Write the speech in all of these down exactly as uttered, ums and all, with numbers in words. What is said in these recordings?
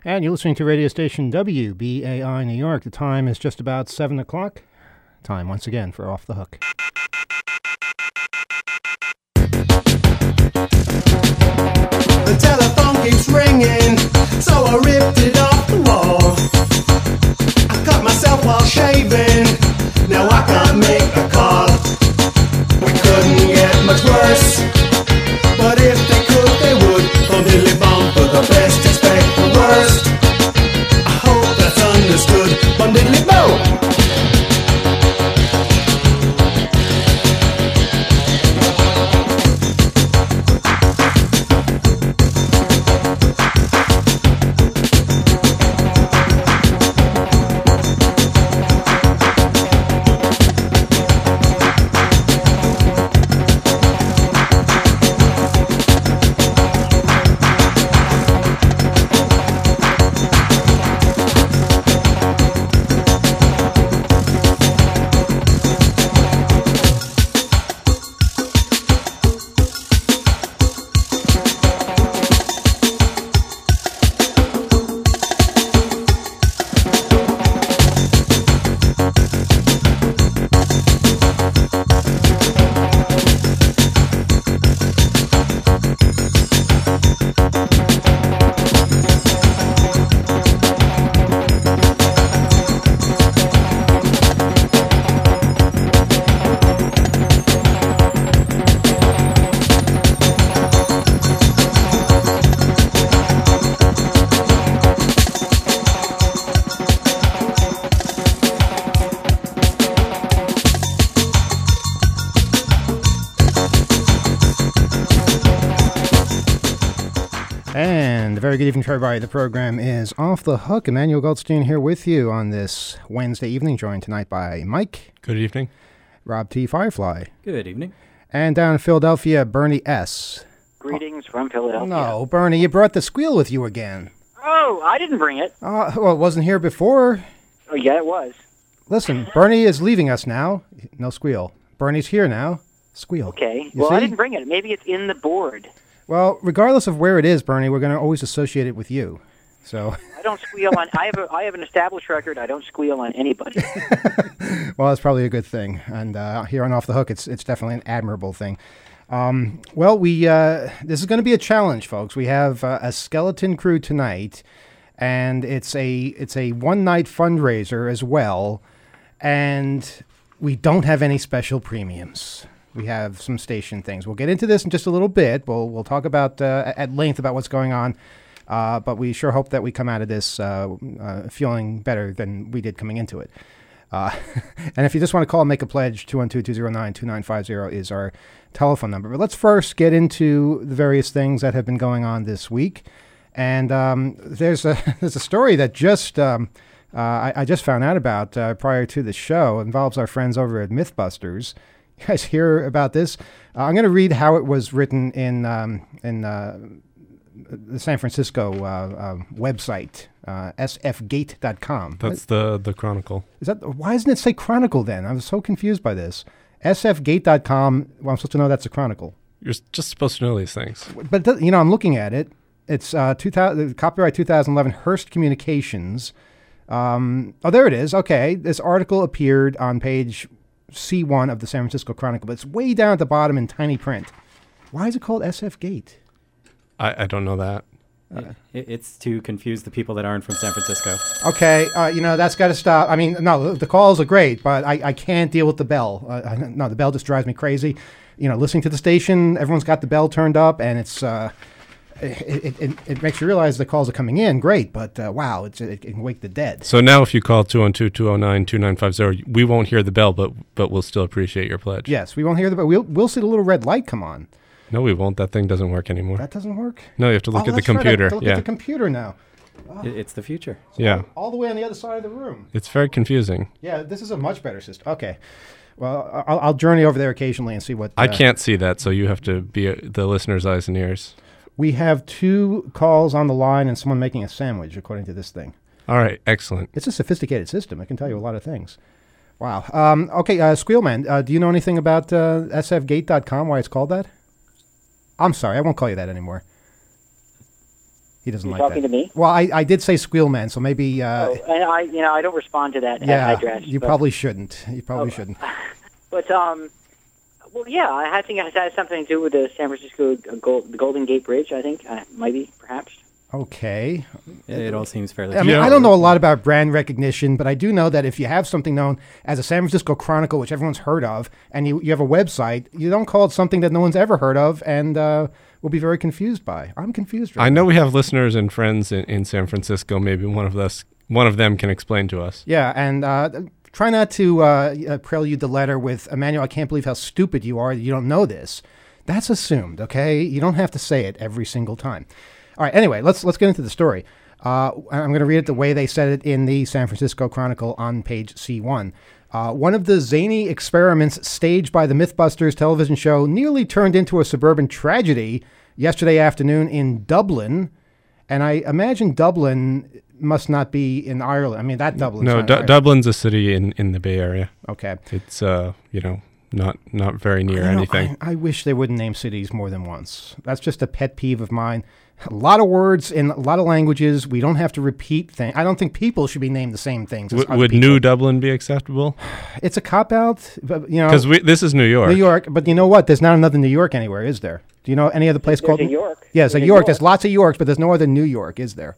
And you're listening to radio station W B A I New York. The time is just about seven o'clock. Time once again for Off the Hook. The telephone keeps ringing, so I ripped it off the wall. I cut myself while shaving, now I can't make a call. We couldn't get much worse, but if they could, they would. Bum diddly bum, for the best expect the worst. I hope that's understood. Bum diddly bum. Very good evening to everybody. The program is Off the Hook. Emmanuel Goldstein here with you on this Wednesday evening, joined tonight by Mike. Good evening. Rob T. Firefly. Good evening. And down in Philadelphia, Bernie S. Greetings from Philadelphia. No, Bernie, you brought the squeal with you again. Oh, I didn't bring it. Uh, well, it wasn't here before. Oh, yeah, it was. Listen, Bernie is leaving us now. No squeal. Bernie's here now. Squeal. Okay. You well, see? I didn't bring it. Maybe it's in the board. Well, regardless of where it is, Bernie, we're going to always associate it with you. So I don't squeal on. I have a. I have an established record. I don't squeal on anybody. Well, that's probably a good thing. And uh, here on Off the Hook, it's it's definitely an admirable thing. Um, well, we uh, this is going to be a challenge, folks. We have uh, a skeleton crew tonight, and it's a it's a one night fundraiser as well, and we don't have any special premiums. We have some station things. We'll get into this in just a little bit. We'll we'll talk about uh, at length about what's going on. Uh, but we sure hope that we come out of this uh, uh, feeling better than we did coming into it. Uh, and if you just want to call and make a pledge, two one two, two zero nine, two nine five zero is our telephone number. But let's first get into the various things that have been going on this week. And um, there's a there's a story that just um, uh, I, I just found out about uh, prior to the show. It involves our friends over at Mythbusters. You guys hear about this? Uh, I'm going to read how it was written in um, in uh, the San Francisco uh, uh, website, uh, s f gate dot com. That's the, the Chronicle. Is that why doesn't it say Chronicle then? I was so confused by this. s f gate dot com. Well, I'm supposed to know that's a Chronicle. You're just supposed to know these things. But it does, you know, I'm looking at it. It's uh, two thousand, copyright twenty eleven, Hearst Communications. Um, oh, there it is. Okay, this article appeared on page C one of the San Francisco Chronicle, but it's way down at the bottom in tiny print. Why is it called S F Gate? I, I don't know that. Uh, it, it's to confuse the people that aren't from San Francisco. Okay, uh, you know, that's got to stop. I mean, no, the calls are great, but I, I can't deal with the bell. Uh, I, no, the bell just drives me crazy. You know, listening to the station, everyone's got the bell turned up, and it's uh, it, it, it, it makes you realize the calls are coming in. Great, but uh, wow, it's, it can wake the dead. So now if you call two one two, two zero nine, two nine five zero, we won't hear the bell, but but we'll still appreciate your pledge. Yes, we won't hear the bell. We'll, we'll see the little red light come on. No, we won't. That thing doesn't work anymore. That doesn't work? No, you have to look oh, at the computer. Right. I have to look yeah. at the computer now. Oh. It's the future. So yeah. All the way on the other side of the room. It's very confusing. Yeah, this is a much better system. Okay. Well, I'll, I'll journey over there occasionally and see what... Uh, I can't see that, so you have to be uh, the listener's eyes and ears. We have two calls on the line and someone making a sandwich, according to this thing. All right, excellent. It's a sophisticated system. It can tell you a lot of things. Wow. Um, okay, uh, Squealman, uh, do you know anything about uh, s f gate dot com, why it's called that? I'm sorry, I won't call you that anymore. He doesn't You're like talking that. to me? Well, I, I did say squeal man, so maybe. Uh, Oh, and I, you know, I don't respond to that yeah, address. you but, probably shouldn't. You probably Oh. shouldn't. But um, well, yeah, I think it has something to do with the San Francisco uh, Gold, the Golden Gate Bridge. I think uh, maybe, perhaps. Okay. It, it all seems fairly. I mean, Yeah. I don't know a lot about brand recognition, but I do know that if you have something known as a San Francisco Chronicle, which everyone's heard of, and you, you have a website, you don't call it something that no one's ever heard of and uh, will be very confused by. I'm confused right I know now. we have listeners and friends in, in San Francisco. Maybe one of us, one of them can explain to us. Yeah, and uh, try not to uh, uh, prelude the letter with, Emmanuel, I can't believe how stupid you are that you don't know this. That's assumed, okay? You don't have to say it every single time. All right, anyway, let's let's get into the story. Uh, I'm going to read it the way they said it in the San Francisco Chronicle on page C one. Uh, one of the zany experiments staged by the Mythbusters television show nearly turned into a suburban tragedy yesterday afternoon in Dublin. And I imagine Dublin must not be in Ireland. I mean, that Dublin. No, Du- Dublin's a city in, in the Bay Area. Okay. It's uh, you know, not not very near I know, anything. I, I wish they wouldn't name cities more than once. That's just a pet peeve of mine. A lot of words in a lot of languages. We don't have to repeat things. I don't think people should be named the same things. As W- other would people. New Dublin be acceptable? It's a cop out, but you know, Because this is New York. New York. But you know what? There's not another New York anywhere, is there? Do you know any other place There's called a York. Yeah, it's a There's a York. York. There's lots of Yorks, but there's no other New York, is there?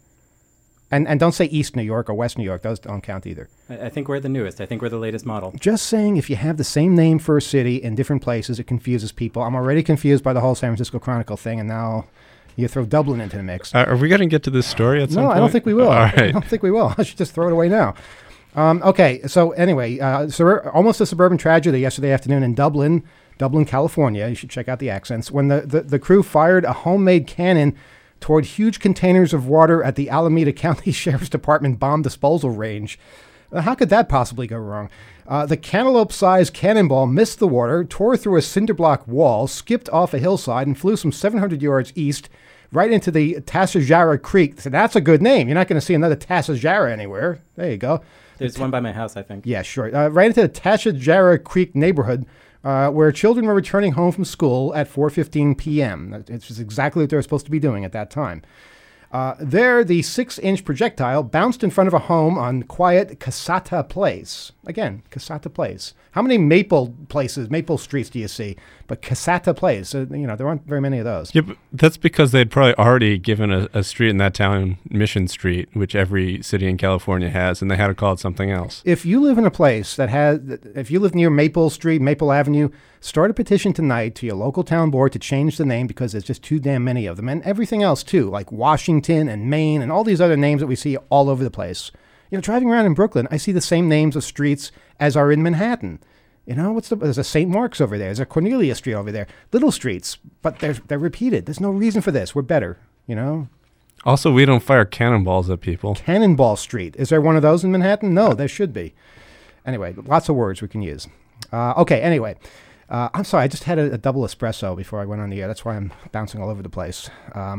And and don't say East New York or West New York. Those don't count either. I, I think we're the newest. I think we're the latest model. Just saying, if you have the same name for a city in different places, it confuses people. I'm already confused by the whole San Francisco Chronicle thing, and now you throw Dublin into the mix. Uh, are we going to get to this story at some No, point? I don't think we will. All I right. don't think we will. I should just throw it away now. Um, okay, so anyway, uh, sur- almost a suburban tragedy yesterday afternoon in Dublin, Dublin, California. You should check out the accents. When the, the, the crew fired a homemade cannon toward huge containers of water at the Alameda County Sheriff's Department bomb disposal range. Uh, how could that possibly go wrong? Uh, the cantaloupe-sized cannonball missed the water, tore through a cinder block wall, skipped off a hillside, and flew some seven hundred yards east right into the Tassajara Creek. So that's a good name. You're not going to see another Tassajara anywhere. There you go. There's one by my house, I think. Yeah, sure. Uh, right into the Tashajara Creek neighborhood, uh, where children were returning home from school at four fifteen p.m. It's just exactly what they were supposed to be doing at that time. Uh, there, the six-inch projectile bounced in front of a home on quiet Casata Place. Again, Casata Place. How many Maple places, Maple streets do you see? But Casata Place, uh, you know, there aren't very many of those. Yeah, but that's because they'd probably already given a, a street in that town Mission Street, which every city in California has, and they had to call it something else. If you live in a place that has, if you live near Maple Street, Maple Avenue, start a petition tonight to your local town board to change the name because there's just too damn many of them. And everything else, too, like Washington and Maine and all these other names that we see all over the place. You know, driving around in Brooklyn, I see the same names of streets as are in Manhattan. You know, what's the, there's a Saint Mark's over there. There's a Cornelia Street over there. Little streets, but they're, they're repeated. There's no reason for this. We're better, you know. Also, we don't fire cannonballs at people. Cannonball Street. Is there one of those in Manhattan? No, there should be. Anyway, lots of words we can use. Uh, okay, anyway. Uh, I'm sorry, I just had a, a double espresso before I went on the air. That's why I'm bouncing all over the place. Um,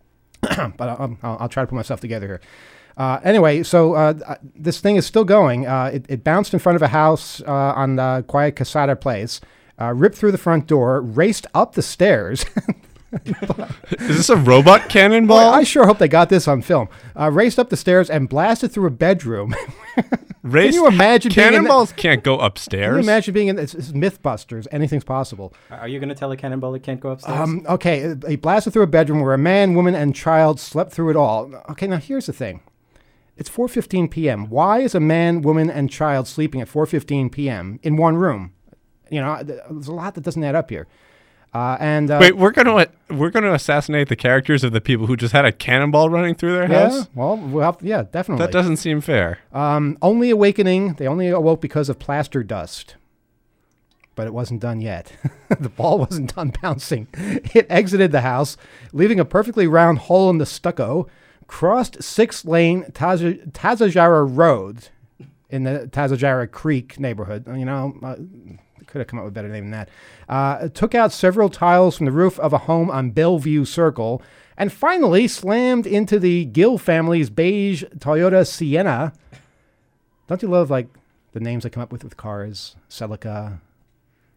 but I'll, I'll, I'll try to put myself together here. Uh, anyway, so uh, this thing is still going. Uh, it, it bounced in front of a house uh, on the quiet Casada Place, uh, ripped through the front door, raced up the stairs. Is this a robot cannonball? Boy, I sure hope they got this on film. Uh, raced up the stairs and blasted through a bedroom. Race- Can you imagine being in the- cannonballs can't go Can you upstairs? imagine being in this? It's Mythbusters. Anything's possible. Are you going to tell a cannonball it can't go upstairs? Um, okay, he blasted through a bedroom where a man, woman, and child slept through it all. Okay, now here's the thing. It's four fifteen p.m. Why is a man, woman, and child sleeping at four fifteen p.m. in one room? You know, there's a lot that doesn't add up here. Uh, and uh, Wait, we're gonna we're gonna assassinate the characters of the people who just had a cannonball running through their yeah, house? well, well, yeah, definitely. That doesn't seem fair. Um, only awakening. They only awoke because of plaster dust. But it wasn't done yet. The ball wasn't done bouncing. It exited the house, leaving a perfectly round hole in the stucco, crossed six-lane Taz- Tazajara Road in the Tazajara Creek neighborhood. You know, uh, could have come up with a better name than that. Uh, took out several tiles from the roof of a home on Bellevue Circle, and finally slammed into the Gill family's beige Toyota Sienna. Don't you love, like, the names they come up with with cars? Celica.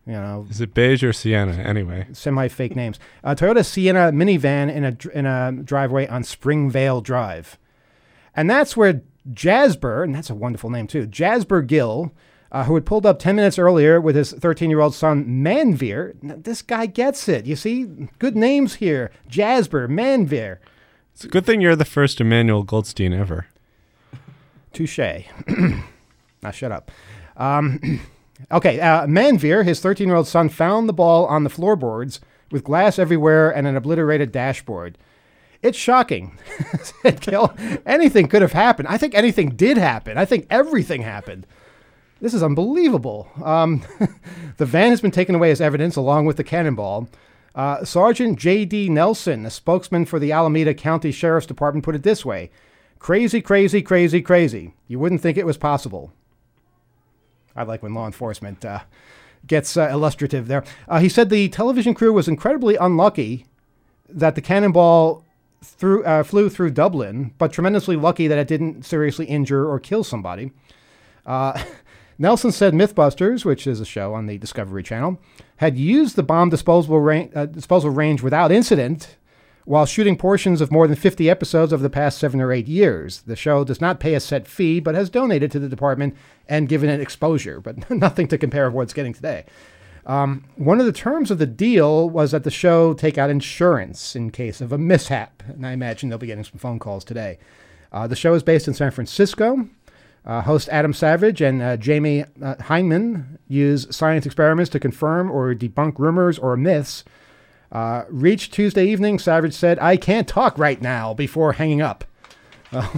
you know. Is it beige or sienna? Anyway, Semi-fake names. A Toyota Sienna minivan in a dr- in a driveway on Springvale Drive, and that's where Jasper, and that's a wonderful name too, Jasper Gill, uh, who had pulled up ten minutes earlier with his thirteen-year-old son Manveer. This guy gets it. You see, good names here. Jasper, Manveer. it's a good thing you're the first Emmanuel Goldstein ever. Touche. Now shut up. Um, okay, uh, Manveer, his thirteen-year-old son, found the ball on the floorboards with glass everywhere and an obliterated dashboard. It's shocking. Said Gill. Anything could have happened. I think anything did happen. I think everything happened. This is unbelievable. Um, the van has been taken away as evidence along with the cannonball. Uh, Sergeant J D Nelson, a spokesman for the Alameda County Sheriff's Department, put it this way. Crazy, crazy, crazy, crazy. You wouldn't think it was possible. I like when law enforcement uh, gets uh, illustrative there. Uh, he said the television crew was incredibly unlucky that the cannonball through, uh, flew through Dublin, but tremendously lucky that it didn't seriously injure or kill somebody. Uh, Nelson said Mythbusters, which is a show on the Discovery Channel, had used the bomb disposal, ra- uh, disposal range without incident while shooting portions of more than fifty episodes over the past seven or eight years. The show does not pay a set fee, but has donated to the department and given it exposure, but nothing to compare with what it's getting today. Um, one of the terms of the deal was that the show take out insurance in case of a mishap, and I imagine they'll be getting some phone calls today. Uh, the show is based in San Francisco. Uh, host Adam Savage and uh, Jamie uh, Heineman use science experiments to confirm or debunk rumors or myths. Uh, reached Tuesday evening, Savage said, I can't talk right now, before hanging up. Uh,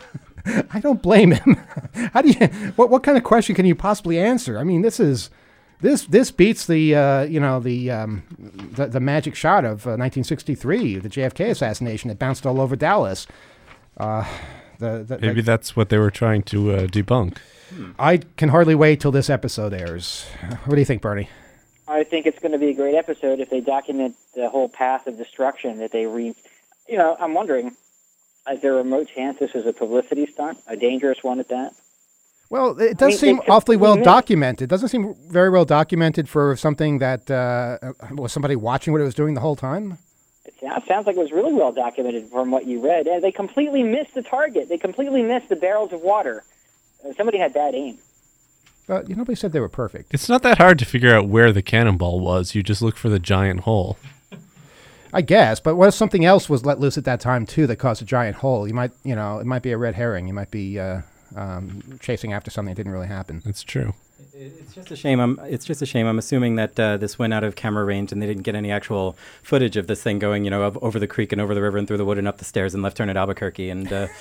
I don't blame him. How do you? What what kind of question can you possibly answer? I mean, this is this this beats the uh, you know the, um, the the magic shot of uh, nineteen sixty-three, the J F K assassination that bounced all over Dallas. Uh, the, the, Maybe the, that's what they were trying to uh, debunk. I can hardly wait till this episode airs. What do you think, Bernie? I think it's going to be a great episode if they document the whole path of destruction that they re... You know, I'm wondering, is there a remote chance this was a publicity stunt, a dangerous one at that? Well, it does I mean, seem they- awfully well they- documented. It doesn't seem very well documented for something that uh, was somebody watching what it was doing the whole time. It sounds, sounds like it was really well documented from what you read. And they completely missed the target. They completely missed the barrels of water. Uh, somebody had bad aim. But you nobody said they were perfect. It's not that hard to figure out where the cannonball was. You just look for the giant hole. I guess, but what if something else was let loose at that time too that caused a giant hole? You might, you know, it might be a red herring. You might be uh, um, chasing after something that didn't really happen. That's true. It's just a shame. I'm, it's just a shame. I'm assuming that uh, this went out of camera range and they didn't get any actual footage of this thing going, you know, up over the creek and over the river and through the wood and up the stairs and left turn at Albuquerque. And uh,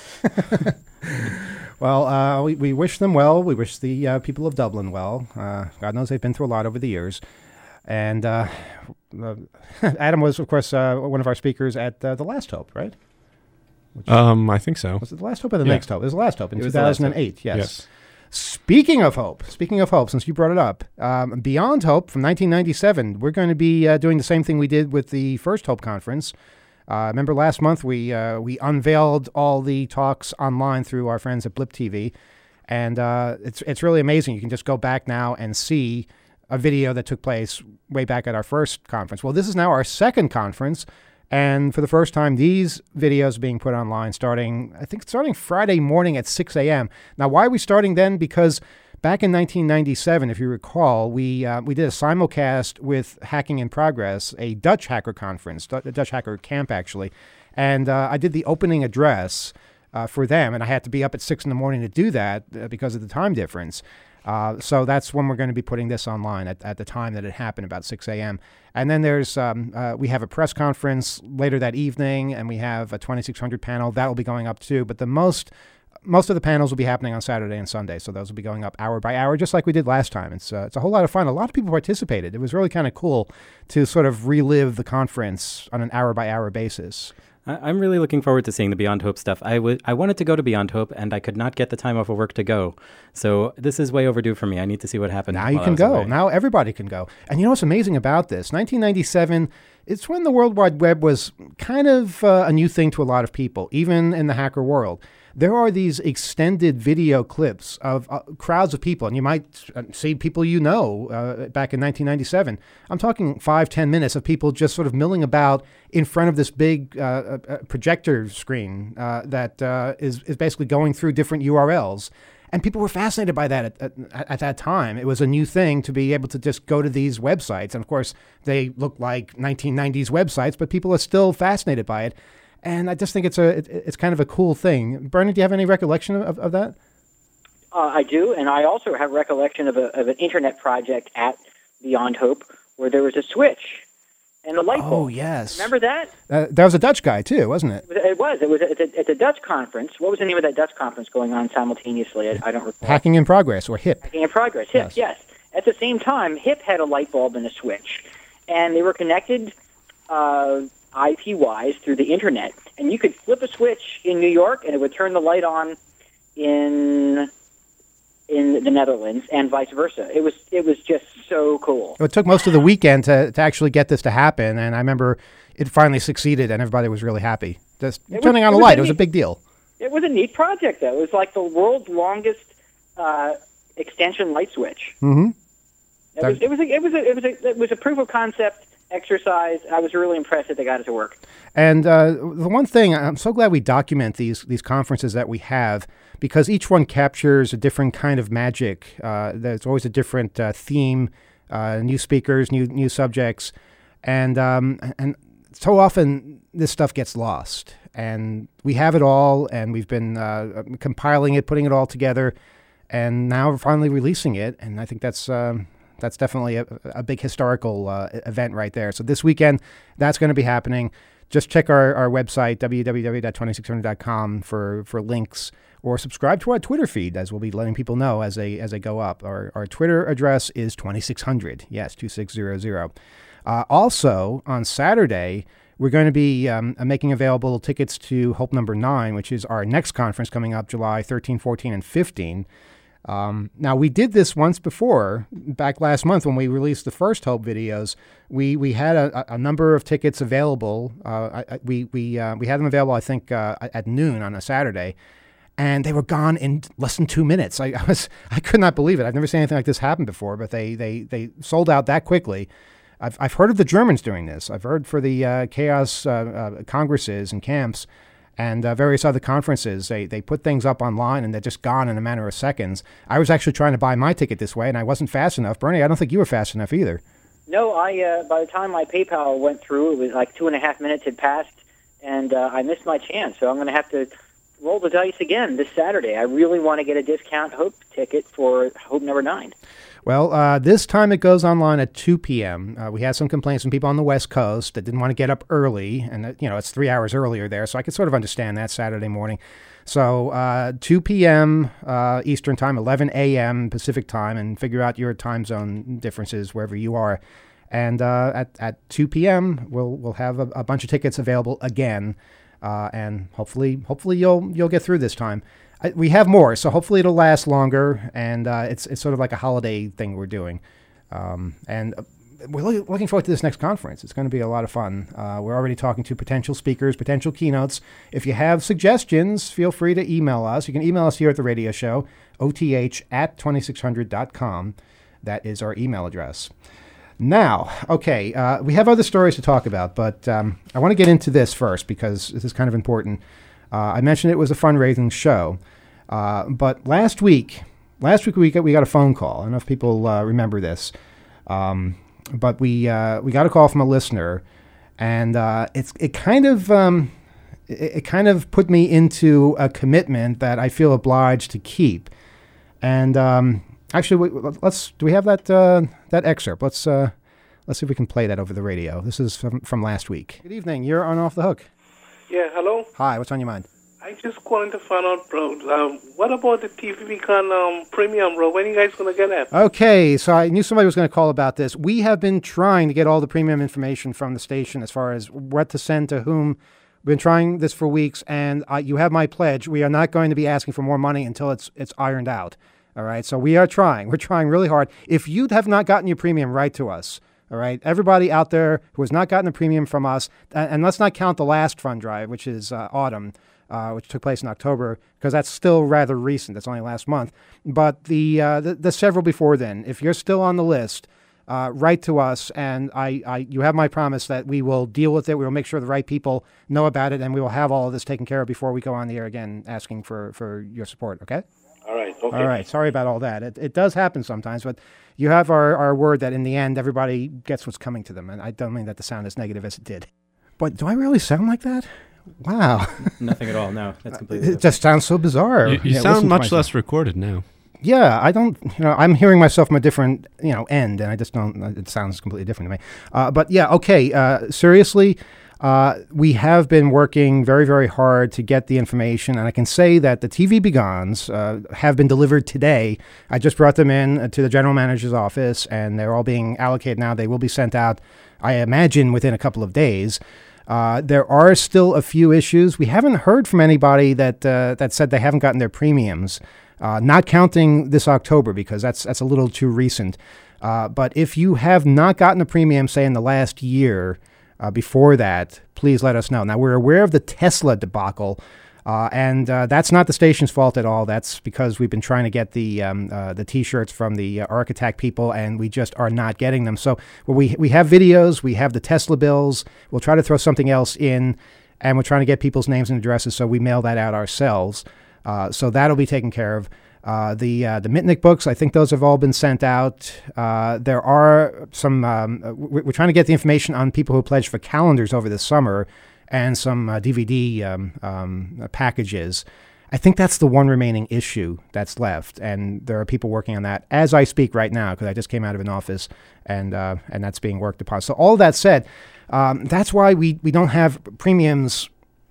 Well, uh, we, we wish them well. We wish the uh, people of Dublin well. Uh, God knows they've been through a lot over the years. And uh, uh, Adam was, of course, uh, one of our speakers at uh, The Last Hope, right? Which, Um, I think so. was it The Last Hope or The yeah. Next Hope? It was The Last Hope in It two was The Last thousand eight, yes. Yes. Speaking of hope, speaking of hope, since you brought it up, um, Beyond Hope from nineteen ninety-seven, we're going to be uh, doing the same thing we did with the first Hope Conference. Uh, remember last month we uh, we unveiled all the talks online through our friends at Blip T V, and uh, it's it's really amazing. You can just go back now and see a video that took place way back at our first conference. Well, this is now our second conference. And for the first time, these videos are being put online starting, I think, starting Friday morning at six a.m. Now, why are we starting then? Because back in nineteen ninety-seven, if you recall, we uh, we did a simulcast with Hacking in Progress, a Dutch hacker conference, a Dutch hacker camp, actually. And uh, I did the opening address uh, for them, and I had to be up at six in the morning to do that uh, because of the time difference. Uh, so that's when we're going to be putting this online at, at the time that it happened, about six a.m. And then there's um, uh, we have a press conference later that evening, and we have a twenty-six hundred panel that will be going up too. But the most most of the panels will be happening on Saturday and Sunday, so those will be going up hour by hour, just like we did last time. It's uh, it's a whole lot of fun. A lot of people participated. It was really kind of cool to sort of relive the conference on an hour by hour basis. I, I'm really looking forward to seeing the Beyond Hope stuff. I would I wanted to go to Beyond Hope and I could not get the time off of work to go. So this is way overdue for me. I need to see what happened. Now you while I can was go. away. Now everybody can go. And you know what's amazing about this? nineteen ninety-seven, it's when the World Wide Web was kind of uh, a new thing to a lot of people, even in the hacker world. There are these extended video clips of uh, crowds of people, and you might see people you know uh, back in nineteen ninety-seven. I'm talking five, ten minutes of people just sort of milling about in front of this big uh, uh, projector screen uh, that uh, is, is basically going through different U R Ls. And people were fascinated by that at, at, at that time. It was a new thing to be able to just go to these websites. And of course, they look like nineteen nineties websites, but people are still fascinated by it. And I just think it's a it, it's kind of a cool thing. Bernie, do you have any recollection of, of that? Uh, I do, and I also have recollection of, a, of an internet project at Beyond Hope where there was a switch and a light bulb. Oh, yes. Remember that? Uh, that was a Dutch guy, too, wasn't it? It was. It was at a, at a Dutch conference. What was the name of that Dutch conference going on simultaneously? I, I don't recall. Hacking in Progress, or HIP. Hacking in Progress, HIP, yes. yes. At the same time, HIP had a light bulb and a switch, and they were connected uh, I P-wise through the internet, and you could flip a switch in New York, and it would turn the light on in in the Netherlands, and vice versa. It was it was just so cool. It took most of the weekend to, to actually get this to happen, and I remember it finally succeeded, and everybody was really happy. Just It was- turning on it a was light, a it was a neat- big deal. It was a neat project, though. It was like the world's longest uh, extension light switch. Mm-hmm. It was, it was a, it was a, it was a, it was a proof of concept exercise. I was really impressed that they got it to work. And uh, the one thing, I'm so glad we document these these conferences that we have, because each one captures a different kind of magic. Uh, there's always a different uh, theme, uh, new speakers, new new subjects, and um, and so often this stuff gets lost. And we have it all, and we've been uh, compiling it, putting it all together, and now we're finally releasing it. And I think that's um, that's definitely a, a big historical uh, event right there. So this weekend, that's going to be happening. Just check our, our website, w w w dot twenty-six hundred dot com, for, for links, or subscribe to our Twitter feed, as we'll be letting people know as they as they go up. Our, our Twitter address is twenty-six hundred. Yes, two six zero zero. Uh, also, on Saturday, we're going to be um, making available tickets to Hope Number nine, which is our next conference coming up July thirteenth, fourteenth, and fifteenth. Um, now, we did this once before, back last month when we released the first Hope videos. We we had a, a number of tickets available. Uh, I, we we uh, we had them available, I think, uh, at noon on a Saturday, and they were gone in less than two minutes. I, I was I could not believe it. I've never seen anything like this happen before, but they they they sold out that quickly. I've I've heard of the Germans doing this. I've heard for the uh, Chaos uh, uh, Congresses and camps and uh, various other conferences, they they put things up online and they're just gone in a matter of seconds. I was actually trying to buy my ticket this way, and I wasn't fast enough. Bernie, I don't think you were fast enough either. No, I. Uh, by the time my PayPal went through, it was like two and a half minutes had passed, and uh, I missed my chance. So I'm going to have to roll the dice again this Saturday. I really want to get a discount Hope ticket for Hope Number nine. Well, uh, this time it goes online at two p.m. Uh, we had some complaints from people on the West Coast that didn't want to get up early, and uh, you know it's three hours earlier there, so I could sort of understand that Saturday morning. So uh, two p.m. Uh, Eastern time, eleven a.m. Pacific time, and figure out your time zone differences wherever you are. And uh, at at two p.m. we'll we'll have a, a bunch of tickets available again, uh, and hopefully hopefully you'll you'll get through this time. I, we have more, so hopefully it'll last longer, and uh, it's it's sort of like a holiday thing we're doing. Um, and we're lo- looking forward to this next conference. It's going to be a lot of fun. Uh, we're already talking to potential speakers, potential keynotes. If you have suggestions, feel free to email us. You can email us here at the radio show, O T H at twenty-six hundred dot com. That is our email address. Now, okay, uh, we have other stories to talk about, but um, I want to get into this first because this is kind of important. Uh, I mentioned it was a fundraising show, uh, but last week, last week we got we got a phone call. I don't know if people uh, remember this, um, but we uh, we got a call from a listener, and uh, it's it kind of um, it, it kind of put me into a commitment that I feel obliged to keep. And um, actually, we, let's do we have that uh, that excerpt? Let's uh, let's see if we can play that over the radio. This is from, from last week. Good evening. You're on Off the Hook. Yeah, hello? Hi, what's on your mind? I just calling to find out, bro, um, what about the T V Con um, Premium, bro? When are you guys going to get that? Okay, so I knew somebody was going to call about this. We have been trying to get all the premium information from the station as far as what to send to whom. We've been trying this for weeks, and uh, you have my pledge. We are not going to be asking for more money until it's it's ironed out. All right, so we are trying. We're trying really hard. If you have not gotten your premium, write to us. All right, everybody out there who has not gotten a premium from us, and, and let's not count the last fund drive, which is uh, autumn, uh, which took place in October, because that's still rather recent. That's only last month. But the, uh, the the several before then, if you're still on the list, uh, write to us, and I, I you have my promise that we will deal with it. We will make sure the right people know about it, and we will have all of this taken care of before we go on the air again asking for, for your support. Okay. All right. Okay. All right. Sorry about all that. It, it does happen sometimes, but you have our, our word that in the end, everybody gets what's coming to them. And I don't mean that to sound as negative as it did. But do I really sound like that? Wow. Nothing at all. No, that's completely It just sounds so bizarre. You, you Yeah, sound listen to much myself. less recorded now. Yeah, I don't, you know, I'm hearing myself from a different, you know, end, and I just don't, it sounds completely different to me. Uh, but yeah, okay, uh, seriously, uh, we have been working very, very hard to get the information, and I can say that the T V Begons uh, have been delivered today. I just brought them in uh, to the general manager's office, and they're all being allocated now. They will be sent out, I imagine, within a couple of days. Uh, there are still a few issues. We haven't heard from anybody that uh, that said they haven't gotten their premiums. Uh, not counting this October, because that's that's a little too recent. Uh, but if you have not gotten a premium, say in the last year, uh, before that, please let us know. Now, we're aware of the Tesla debacle, uh, and uh, that's not the station's fault at all. That's because we've been trying to get the um, uh, the T-shirts from the uh, Arc Attack people, and we just are not getting them. So well, we we have videos, we have the Tesla bills. We'll try to throw something else in, and we're trying to get people's names and addresses, so we mail that out ourselves. Uh, so that'll be taken care of. Uh, the uh, the Mitnick books, I think those have all been sent out. Uh, there are some, um, we're, we're trying to get the information on people who pledged for calendars over the summer and some uh, D V D um, um, packages. I think that's the one remaining issue that's left, and there are people working on that as I speak right now, because I just came out of an office, and uh, and that's being worked upon. So all that said, um, that's why we, we don't have premiums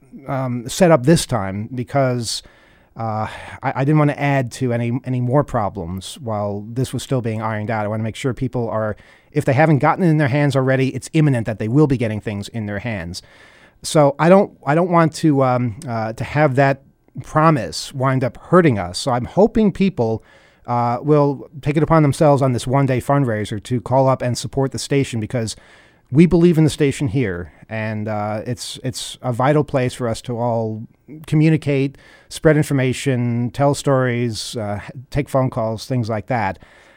um, set up this time, because Uh, I, I didn't want to add to any any more problems while this was still being ironed out. I want to make sure people are, if they haven't gotten it in their hands already, it's imminent that they will be getting things in their hands. So I don't I don't want to um, uh, to have that promise wind up hurting us. So I'm hoping people uh, will take it upon themselves on this one day fundraiser to call up and support the station, because we believe in the station here, and uh, it's it's a vital place for us to all communicate, spread information, tell stories, uh, take phone calls, things like that.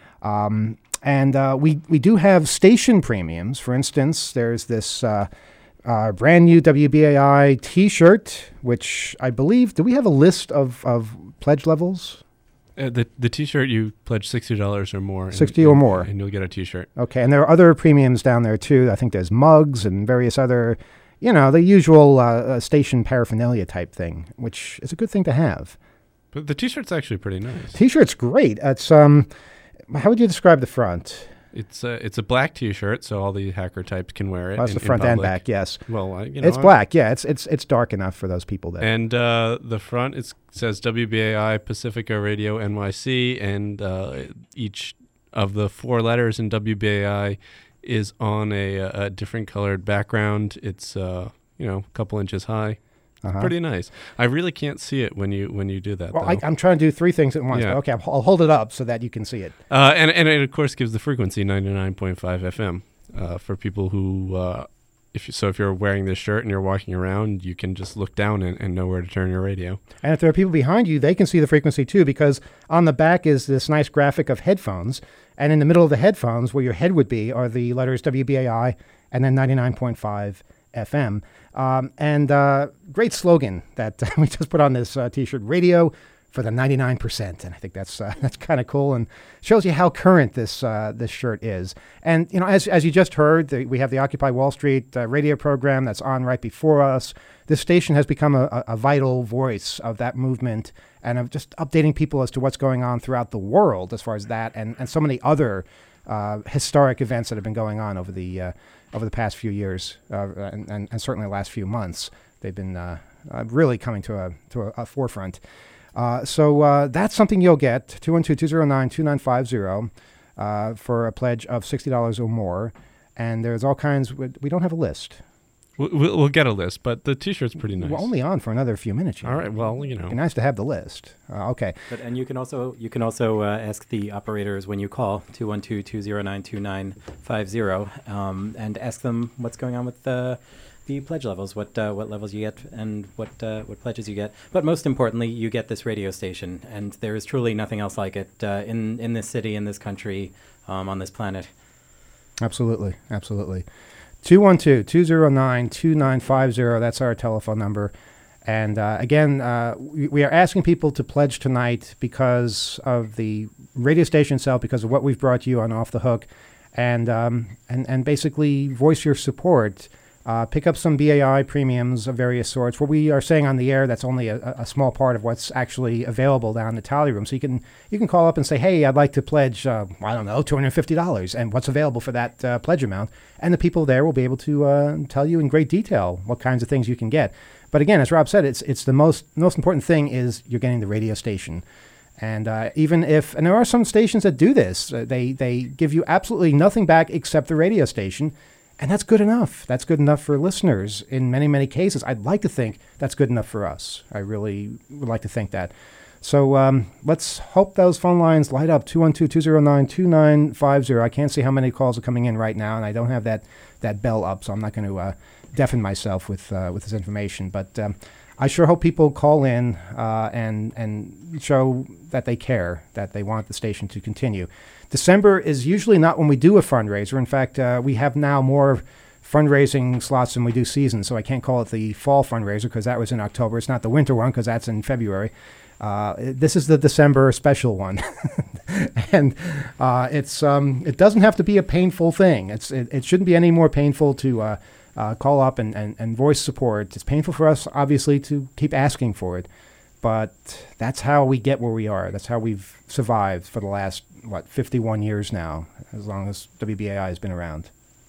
Um, and uh, we we do have station premiums. For instance, there's this uh, uh, brand new W B A I T-shirt, which I believe, do we have a list of, of pledge levels? Uh, the the T-shirt, you pledge sixty dollars or more. and- sixty or more. And you'll get a T-shirt. Okay, and there are other premiums down there too. I think there's mugs and various other, you know, the usual uh, uh, station paraphernalia type thing, which is a good thing to have. But the T-shirt's actually pretty nice. T-shirt's great. It's um, how would you describe the front? It's a, it's a black T-shirt, so all the hacker types can wear it. Oh, it's in- the in front and public. back. Yes, Well, I, you know, it's I- black. Yeah, it's it's it's dark enough for those people that. And uh, the front it says W B A I Pacifica Radio N Y C, and uh, each of the four letters in W B A I is on a, a different colored background. It's uh, you know, a couple inches high. Uh-huh. Pretty nice. I really can't see it when you when you do that. Well, though. I, I'm trying to do three things at once. Yeah. But okay, I'll, I'll hold it up so that you can see it. Uh, and and it of course gives the frequency ninety-nine point five F M uh, for people who uh, if you, so if you're wearing this shirt and you're walking around, you can just look down and, and know where to turn your radio. And if there are people behind you, they can see the frequency too, because on the back is this nice graphic of headphones, and in the middle of the headphones, where your head would be, are the letters W B A I and then ninety-nine point five F M. Um, and uh, great slogan that uh, we just put on this uh, T-shirt: "Radio for the ninety-nine percent." And I think that's uh, that's kind of cool, and shows you how current this uh, this shirt is. And you know, as as you just heard, the, we have the Occupy Wall Street uh, radio program that's on right before us. This station has become a, a, a vital voice of that movement, and of just updating people as to what's going on throughout the world as far as that, and, and so many other uh, historic events that have been going on over the uh, over the past few years, uh, and, and, and certainly the last few months. They've been uh, uh, really coming to a to a, a forefront. Uh, so uh, that's something you'll get, two one two, two zero nine, two nine five zero, uh, for a pledge of sixty dollars or more. And there's all kinds, we don't have a list. We'll, we'll we'll get a list, but the T-shirt's pretty nice. We're only on for another few minutes. Here. All right. Well, you know, Be nice to have the list. Uh, okay. But, and you can also you can also uh, ask the operators when you call two one two, two zero nine, two nine five zero um, and ask them what's going on with the the pledge levels, what uh, what levels you get, and what uh, what pledges you get. But most importantly, you get this radio station, and there is truly nothing else like it uh, in in this city, in this country, um, on this planet. Absolutely, absolutely. two one two, two zero nine, two nine five zero, that's our telephone number. And uh, again, uh, we, we are asking people to pledge tonight because of the radio station itself, because of what we've brought you on Off the Hook, and um, and, and basically voice your support. Uh, pick up some B A I premiums of various sorts. What we are saying on the air, that's only a, a small part of what's actually available down in the tally room. So you can you can call up and say, hey, I'd like to pledge, uh, I don't know, two hundred fifty dollars, and what's available for that uh, pledge amount. And the people there will be able to uh, tell you in great detail what kinds of things you can get. But again, as Rob said, it's it's the most most important thing is you're getting the radio station. And uh, even if, and there are some stations that do this, uh, they, they give you absolutely nothing back except the radio station. And that's good enough. That's good enough for listeners in many, many cases. I'd like to think that's good enough for us. I really would like to think that. So um, let's hope those phone lines light up, two one two, two zero nine, two nine five zero. I can't see how many calls are coming in right now, and I don't have that, that bell up, so I'm not going to uh, deafen myself with uh, with this information. But um, I sure hope people call in uh, and and show that they care, that they want the station to continue. December is usually not when we do a fundraiser. In fact, uh, we have now more fundraising slots than we do seasons, so I can't call it the fall fundraiser because that was in October. It's not the winter one because that's in February. Uh, this is the December special one, and uh, it's um, it doesn't have to be a painful thing. It's it, it shouldn't be any more painful to uh, uh, call up and, and, and voice support. It's painful for us, obviously, to keep asking for it, but that's how we get where we are. That's how we've survived for the last, what, fifty-one years now, as long as W B A I has been around.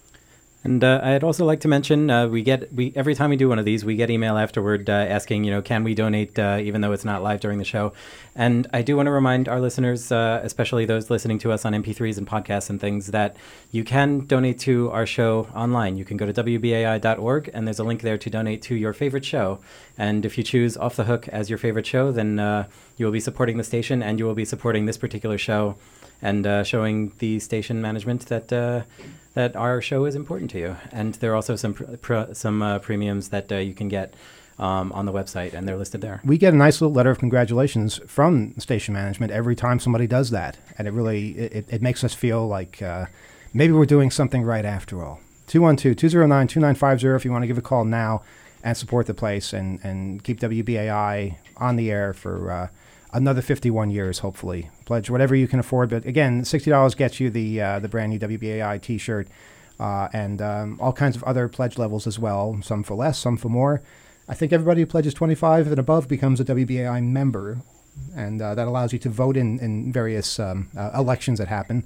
And uh, I'd also like to mention, uh, we get we every time we do one of these, we get email afterward uh, asking, you know, can we donate, uh, even though it's not live during the show. And I do want to remind our listeners, uh, especially those listening to us on M P threes and podcasts and things, that you can donate to our show online. You can go to W B A I dot org, and there's a link there to donate to your favorite show. And if you choose Off the Hook as your favorite show, then uh, you will be supporting the station, and you will be supporting this particular show, and uh, showing the station management that uh, that our show is important to you. And there are also some pr- pr- some uh, premiums that uh, you can get um, on the website, and they're listed there. We get a nice little letter of congratulations from station management every time somebody does that, and it really it, it makes us feel like uh, maybe we're doing something right after all. two one two, two zero nine, two nine five zero if you want to give a call now and support the place and, and keep W B A I on the air for uh, another fifty-one years, hopefully. Pledge whatever you can afford. But again, sixty dollars gets you the uh, the brand new W B A I T-shirt uh, and um, all kinds of other pledge levels as well. Some for less, some for more. I think everybody who pledges twenty-five and above becomes a W B A I member, and uh, that allows you to vote in, in various um, uh, elections that happen.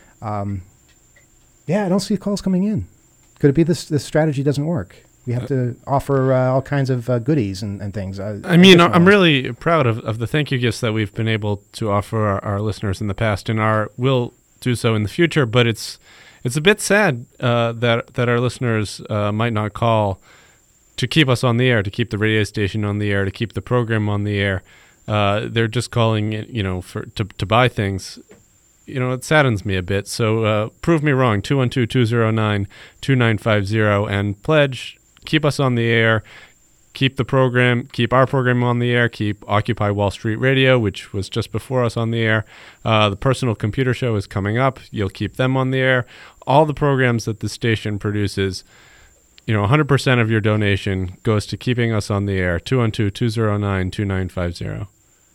Um, yeah, I don't see calls coming in. Could it be this this strategy doesn't work? We have to offer uh, all kinds of uh, goodies and, and things. Uh, I mean, I'm really proud of, of the thank you gifts that we've been able to offer our, our listeners in the past, and our will do so in the future. But it's it's a bit sad uh, that that our listeners uh, might not call to keep us on the air, to keep the radio station on the air, to keep the program on the air. Uh, they're just calling, you know, for to to buy things. You know, it saddens me a bit. So uh, prove me wrong. two one two, two zero nine, two nine five zero and pledge. Keep us on the air, keep the program, keep our program on the air, keep Occupy Wall Street Radio, which was just before us on the air. Uh, the Personal Computer Show is coming up. You'll keep them on the air. All the programs that the station produces, you know, one hundred percent of your donation goes to keeping us on the air. two one two, two zero nine, two nine five zero.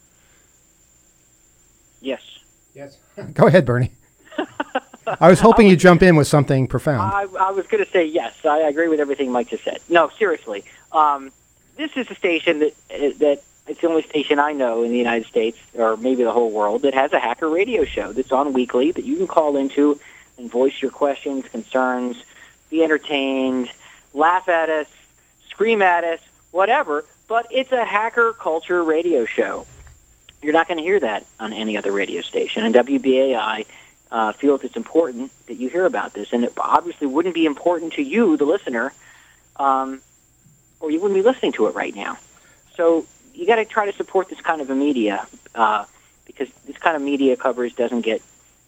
Yes. Yes. Go ahead, Bernie. I was hoping you'd jump in with something profound. I, I was going to say yes. I agree with everything Mike just said. No, seriously. Um, this is a station that that it's the only station I know in the United States, or maybe the whole world, that has a hacker radio show that's on weekly that you can call into and voice your questions, concerns, be entertained, laugh at us, scream at us, whatever. But it's a hacker culture radio show. You're not going to hear that on any other radio station. And W B A I Uh, feels it's important that you hear about this, and it obviously wouldn't be important to you, the listener, um, or you wouldn't be listening to it right now. So you got to try to support this kind of a media uh, because this kind of media coverage doesn't get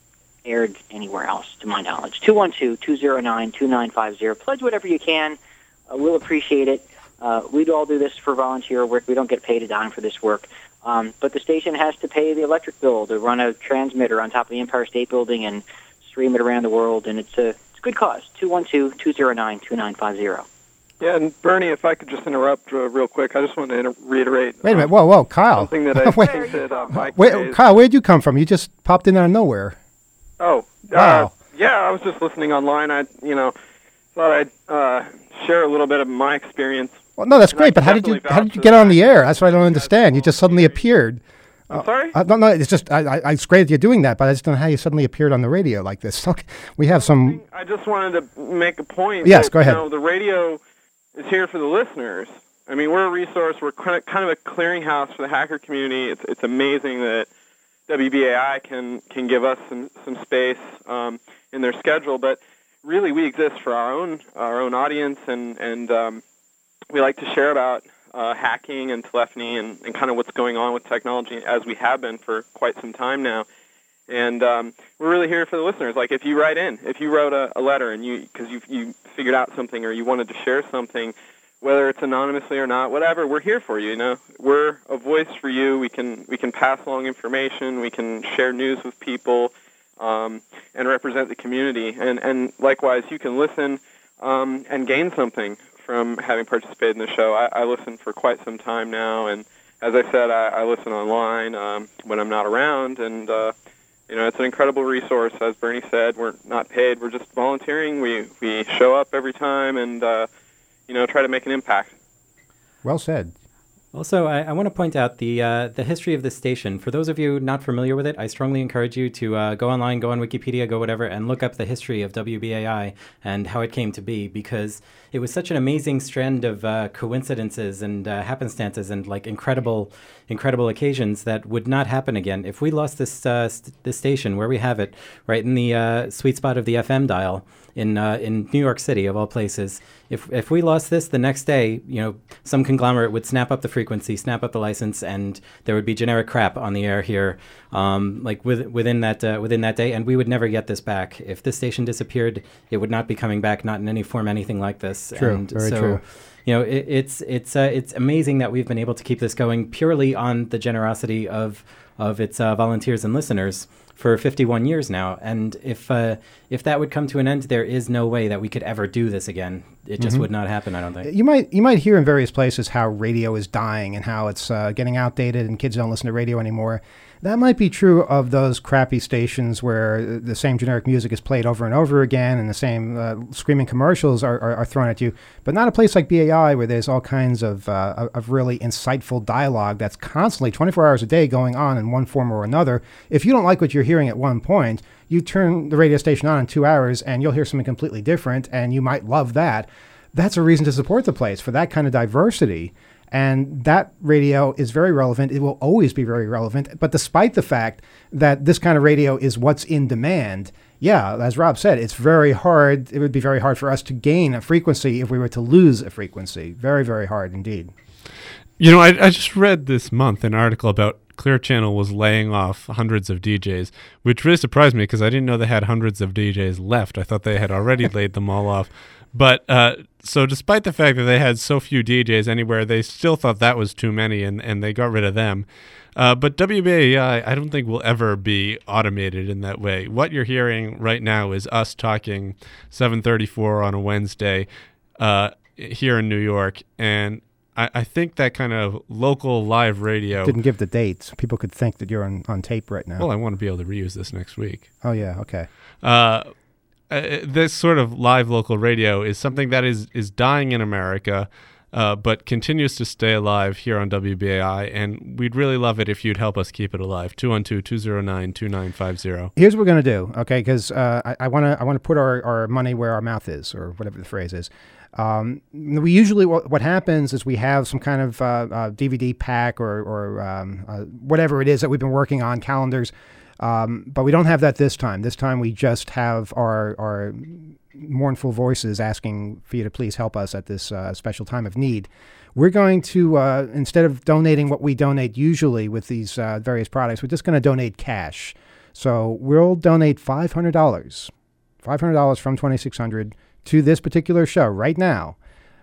aired anywhere else, to my knowledge. two one two, two zero nine, two nine five zero. Pledge whatever you can. Uh, we'll appreciate it. Uh, we'd all do this for volunteer work. We don't get paid a dime for this work. Um, but the station has to pay the electric bill to run a transmitter on top of the Empire State Building and stream it around the world, and it's a, it's a good cause. two one two, two zero nine, two nine five zero. Yeah, and Bernie, if I could just interrupt uh, real quick, I just want to inter- reiterate. Wait a minute. Whoa, whoa, Kyle. Something that I Wait. think that uh, Mike Wait, says- Kyle, where'd you come from? You just popped in out of nowhere. Oh, Wow. uh, yeah, I was just listening online. I, you know, thought I'd uh, share a little bit of my experience. Well, no, that's And I great, but can how did you definitely how vouch did you for get the on the fact air? that That's what I don't you guys understand. You just suddenly appeared. I'm sorry? I don't know. It's just I, I, it's great that you're doing that, but I just don't know how you suddenly appeared on the radio like this. Okay, we have some. I just wanted to make a point. Yes, that, go ahead. You know, the radio is here for the listeners. I mean, we're a resource. We're kind of, kind of a clearinghouse for the hacker community. It's it's amazing that W B A I can can give us some some space um, in their schedule, but really we exist for our own our own audience, and and um, we like to share about uh, hacking and telephony and, and kind of what's going on with technology, as we have been for quite some time now. And um, we're really here for the listeners. Like if you write in, if you wrote a, a letter and you because you you figured out something or you wanted to share something, whether it's anonymously or not, whatever, we're here for you. You know, we're a voice for you. We can we can pass along information. We can share news with people, um, and represent the community. And and likewise, you can listen um, and gain something from having participated in the show. I, I listen for quite some time now, and as I said, I, I listen online um, when I'm not around. And uh, you know, it's an incredible resource. As Bernie said, we're not paid. We're just volunteering. We we show up every time and. Uh, you know, try to make an impact. Well said. Also, I, I want to point out the uh, the history of this station. For those of you not familiar with it, I strongly encourage you to uh, go online, go on Wikipedia, go whatever, and look up the history of W B A I and how it came to be, because it was such an amazing strand of uh, coincidences and uh, happenstances and like incredible, incredible occasions that would not happen again. If we lost this uh, st- this station where we have it, right in the uh, sweet spot of the F M dial in uh, in New York City of all places, if if we lost this, the next day, you know, some conglomerate would snap up the frequency, snap up the license, and there would be generic crap on the air here, um, like with, within that uh, within that day, and we would never get this back. If this station disappeared, it would not be coming back, not in any form, anything like this. True, and very so, true. You know, it, it's it's uh, it's amazing that we've been able to keep this going purely on the generosity of of its uh, volunteers and listeners for fifty-one years now. And if uh, if that would come to an end, there is no way that we could ever do this again. It just Mhm. would not happen, I don't think. You might you might hear in various places how radio is dying and how it's uh, getting outdated and kids don't listen to radio anymore. That might be true of those crappy stations where the same generic music is played over and over again and the same uh, screaming commercials are, are, are thrown at you, but not a place like B A I where there's all kinds of, uh, of really insightful dialogue that's constantly twenty-four hours a day going on in one form or another. If you don't like what you're hearing at one point, you turn the radio station on in two hours and you'll hear something completely different, and you might love that. That's a reason to support the place for that kind of diversity. And that radio is very relevant. It will always be very relevant. But despite the fact that this kind of radio is what's in demand, yeah, as Rob said, it's very hard. It would be very hard for us to gain a frequency if we were to lose a frequency. Very, very hard indeed. You know, I, I just read this month an article about Clear Channel was laying off hundreds of D Js, which really surprised me because I didn't know they had hundreds of D Js left. I thought they had already laid them all off. But uh, so despite the fact that they had so few D Js anywhere, they still thought that was too many, and, and they got rid of them. Uh, but W B A I, I don't think will ever be automated in that way. What you're hearing right now is us talking seven thirty-four on a Wednesday uh, here in New York, and I, I think that kind of local live radio... Didn't give the dates. People could think that you're on, on tape right now. Well, I want to be able to reuse this next week. Oh, yeah, okay. Uh, uh, this sort of live local radio is something that is, is dying in America, uh, but continues to stay alive here on W B A I, and we'd really love it if you'd help us keep it alive. two one two, two zero nine, two nine five zero. Here's what we're going to do, okay, because uh, I, I want to I want to put our, our money where our mouth is, or whatever the phrase is. Um, we usually, what, what happens is we have some kind of uh, uh, D V D pack or, or um, uh, whatever it is that we've been working on, calendars, Um, but we don't have that this time. This time we just have our our mournful voices asking for you to please help us at this uh, special time of need. We're going to, uh, instead of donating what we donate usually with these uh, various products, we're just going to donate cash. So we'll donate five hundred dollars, five hundred dollars from twenty-six hundred dollars to this particular show right now.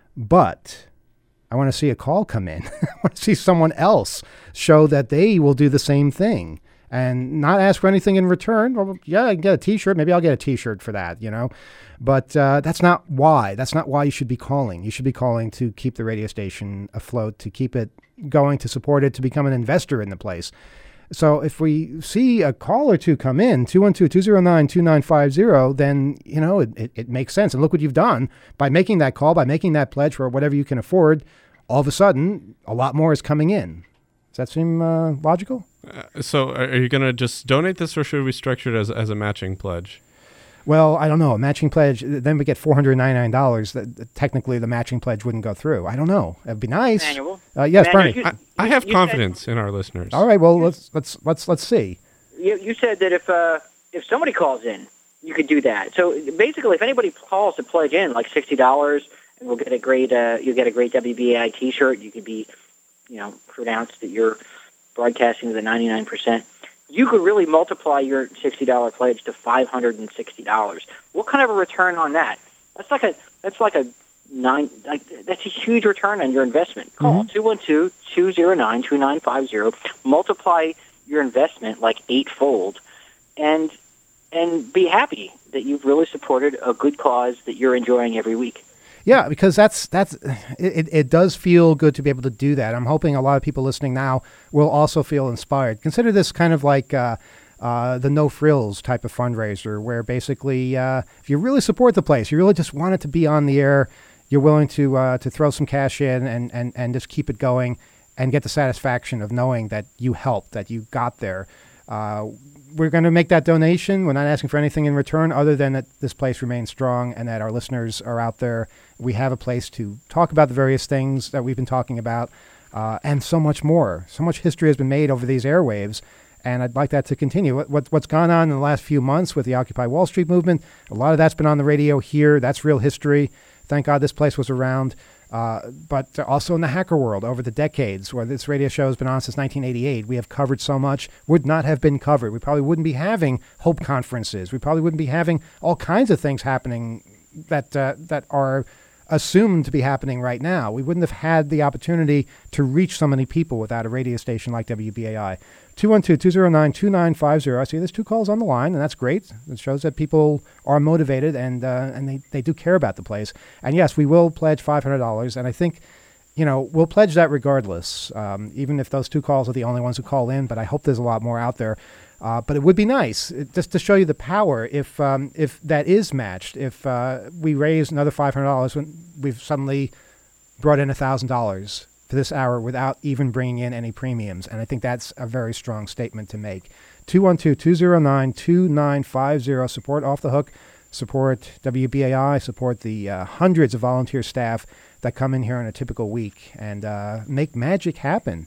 But I want to see a call come in. I want to see someone else show that they will do the same thing and not ask for anything in return. Well, yeah, I can get a T-shirt. Maybe I'll get a T-shirt for that, you know. But uh, that's not why. That's not why you should be calling. You should be calling to keep the radio station afloat, to keep it going, to support it, to become an investor in the place. So if we see a call or two come in, two one two, two zero nine, two nine five zero, then, you know, it, it, it makes sense. And look what you've done. By making that call, by making that pledge for whatever you can afford, all of a sudden, a lot more is coming in. Does that seem uh, logical? Uh, so are you going to just donate this, or should we structure it as, as a matching pledge? Well, I don't know. A matching pledge, then we get four hundred ninety-nine dollars. That, technically, the matching pledge wouldn't go through. I don't know. It'd be nice. Manuel? Uh, yes, Manuel, Bernie. you- I, I have you confidence said- in our listeners. All right. Well, let's let's let's let's see. You, you said that if uh, if somebody calls in, you could do that. So basically, if anybody calls to pledge in, like sixty dollars, and we'll get a great uh, you get a great W B A I T-shirt. You could be, you know, pronounced that you're broadcasting the ninety-nine percent. You could really multiply your sixty dollars pledge to five hundred sixty dollars. What kind of a return on that? That's like a that's like a nine. Like, that's a huge return on your investment. Call two one two, two zero nine, two nine five zero. Multiply your investment like eightfold, and and be happy that you've really supported a good cause that you're enjoying every week. Yeah, because that's that's it, it does feel good to be able to do that. I'm hoping a lot of people listening now will also feel inspired. Consider this kind of like uh, uh, the No Frills type of fundraiser, where basically uh, if you really support the place, you really just want it to be on the air, you're willing to uh, to throw some cash in and, and, and just keep it going and get the satisfaction of knowing that you helped, that you got there. Uh, we're going to make that donation. We're not asking for anything in return other than that this place remains strong and that our listeners are out there. We have a place to talk about the various things that we've been talking about uh, and so much more. So much history has been made over these airwaves, and I'd like that to continue. What, what, what's gone on in the last few months with the Occupy Wall Street movement, a lot of that's been on the radio here. That's real history. Thank God this place was around. Uh, but also in the hacker world over the decades, where this radio show has been on since nineteen eighty-eight, we have covered so much, would not have been covered. We probably wouldn't be having Hope conferences. We probably wouldn't be having all kinds of things happening that uh, that are assumed to be happening right now. We wouldn't have had the opportunity to reach so many people without a radio station like W B A I. two one two, two zero nine, two nine five zero. I see there's two calls on the line, and that's great. It shows that people are motivated and uh, and they, they do care about the place. And yes, we will pledge five hundred dollars, and I think, you know, we'll pledge that regardless, um, even if those two calls are the only ones who call in, but I hope there's a lot more out there. Uh, but it would be nice, it, just to show you the power, if um, if that is matched, if uh, we raise another five hundred dollars when we've suddenly brought in one thousand dollars for this hour without even bringing in any premiums. And I think that's a very strong statement to make. two one two, two zero nine, two nine five zero. Support Off the Hook. Support W B A I. Support the uh, hundreds of volunteer staff that come in here on a typical week and uh, make magic happen.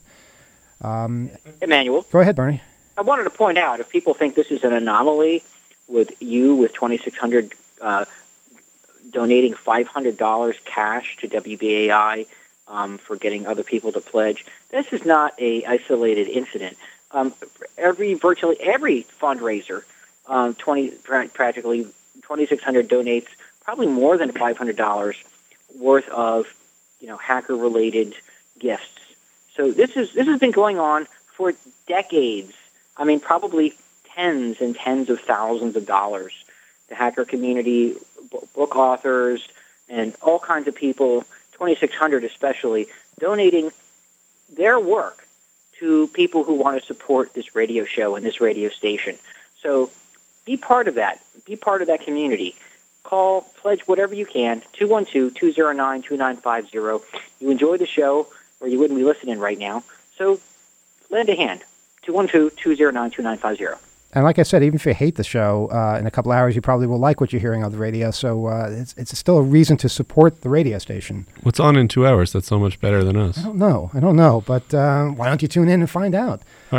Um, Emmanuel, go ahead, Bernie. I wanted to point out, if people think this is an anomaly with you with twenty-six hundred uh, donating five hundred dollars cash to W B A I um, for getting other people to pledge, this is not a isolated incident. Um, every virtually every fundraiser, um, twenty practically twenty-six hundred donates probably more than five hundred dollars worth of, you know, hacker related gifts. So this is this has been going on for decades. I mean, probably tens and tens of thousands of dollars. The hacker community, b- book authors, and all kinds of people, twenty-six hundred especially, donating their work to people who want to support this radio show and this radio station. So be part of that. Be part of that community. Call, pledge whatever you can, two one two, two zero nine, two nine five zero. You enjoy the show, or you wouldn't be listening right now. So lend a hand. two one two, two zero nine, two nine five zero. And like I said, even if you hate the show, uh, in a couple hours, you probably will like what you're hearing on the radio. So uh, it's it's still a reason to support the radio station. What's on in two hours that's so much better than us? I don't know. I don't know. But uh, why don't you tune in and find out? All right. Well,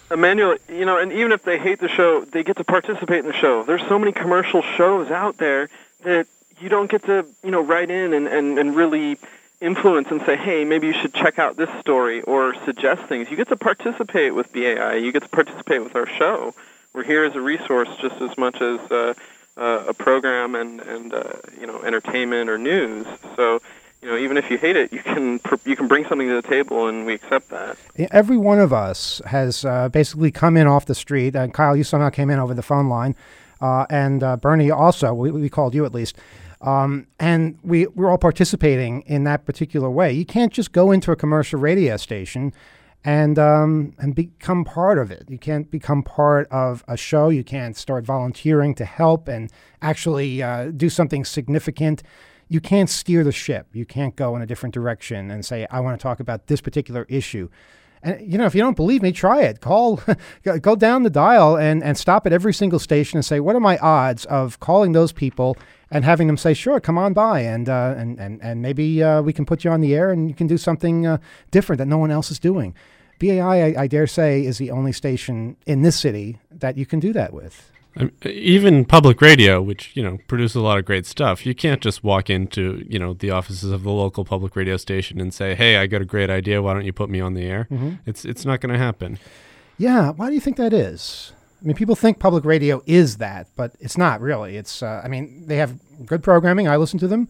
Emmanuel, you know, and even if they hate the show, they get to participate in the show. There's so many commercial shows out there that you don't get to, you know, write in and, and, and really influence and say, hey, maybe you should check out this story or suggest things. You get to participate with B A I. You get to participate with our show. We're here as a resource just as much as uh, uh, a program and, and uh, you know, entertainment or news. So, you know, even if you hate it, you can pr- you can bring something to the table, and we accept that. Every one of us has uh, basically come in off the street. And Kyle, you somehow came in over the phone line. Uh, and uh, Bernie also, we, we called you at least. Um, and we, we're all participating in that particular way. You can't just go into a commercial radio station and um, and become part of it. You can't become part of a show. You can't start volunteering to help and actually uh, do something significant. You can't steer the ship. You can't go in a different direction and say, I want to talk about this particular issue. And, you know, if you don't believe me, try it. Call, go down the dial and, and stop at every single station and say, what are my odds of calling those people and having them say, sure, come on by, and uh, and, and, and maybe uh, we can put you on the air and you can do something uh, different that no one else is doing. B A I, I, I dare say, is the only station in this city that you can do that with. Um, even public radio, which, you know, produces a lot of great stuff, you can't just walk into, you know, the offices of the local public radio station and say, hey, I got a great idea, why don't you put me on the air? Mm-hmm. It's it's not going to happen. Yeah, why do you think that is? I mean, people think public radio is that, but it's not really. It's, uh, I mean, they have good programming. I listen to them.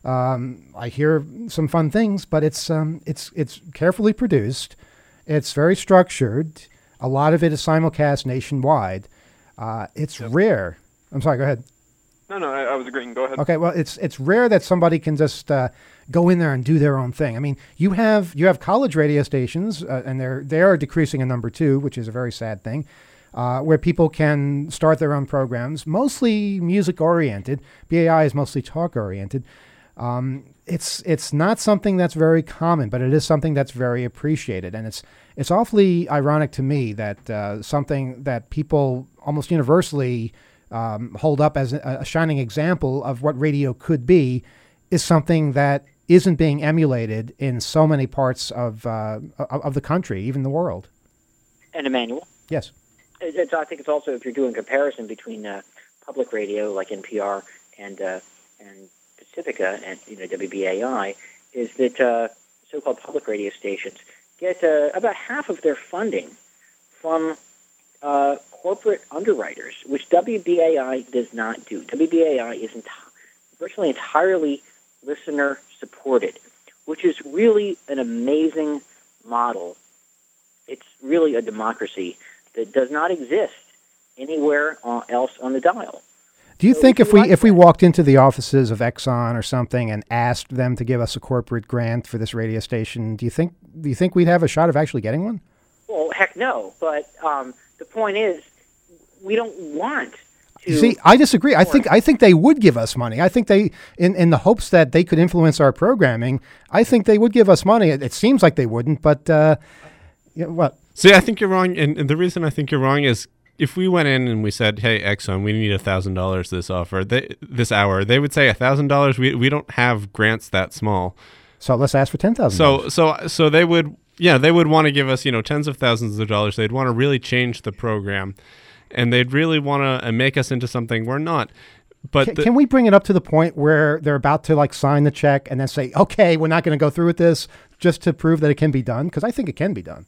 Um, I hear some fun things, but it's um, it's it's carefully produced. It's very structured. A lot of it is simulcast nationwide. Uh, it's yep. rare. I'm sorry, go ahead. No, no, I, I was agreeing. Go ahead. Okay, well, it's it's rare that somebody can just uh, go in there and do their own thing. I mean, you have you have college radio stations, uh, and they're they are decreasing in number two, which is a very sad thing, uh, where people can start their own programs, mostly music-oriented. B A I is mostly talk-oriented. Um, it's it's not something that's very common, but it is something that's very appreciated, and it's it's awfully ironic to me that uh, something that people almost universally um, hold up as a, a shining example of what radio could be is something that isn't being emulated in so many parts of uh, of the country, even the world. And Emmanuel? Yes. It's, I think it's also, if you're doing comparison between uh, public radio like N P R and uh, and Pacifica and you know W B A I, is that uh, so-called public radio stations get uh, about half of their funding from uh, corporate underwriters, which W B A I does not do. W B A I is enti- virtually entirely listener-supported, which is really an amazing model. It's really a democracy that does not exist anywhere uh, else on the dial. Do you so think if, if we like if we that, walked into the offices of Exxon or something and asked them to give us a corporate grant for this radio station, do you think do you think we'd have a shot of actually getting one? Well, heck no. But um, the point is, we don't want to. See, I disagree. I think I think they would give us money. I think they, in, in the hopes that they could influence our programming, I think they would give us money. It, it seems like they wouldn't, but uh, you know, what? See, I think you're wrong, and, and the reason I think you're wrong is if we went in and we said, "Hey, Exxon, we need a thousand dollars this offer, they, this hour," they would say a thousand dollars. We we don't have grants that small. So let's ask for ten thousand. So so so they would, yeah, they would want to give us, you know, tens of thousands of dollars. They'd want to really change the program, and they'd really want to make us into something we're not. But can, the, can we bring it up to the point where they're about to like sign the check and then say, "Okay, we're not going to go through with this," just to prove that it can be done? Because I think it can be done.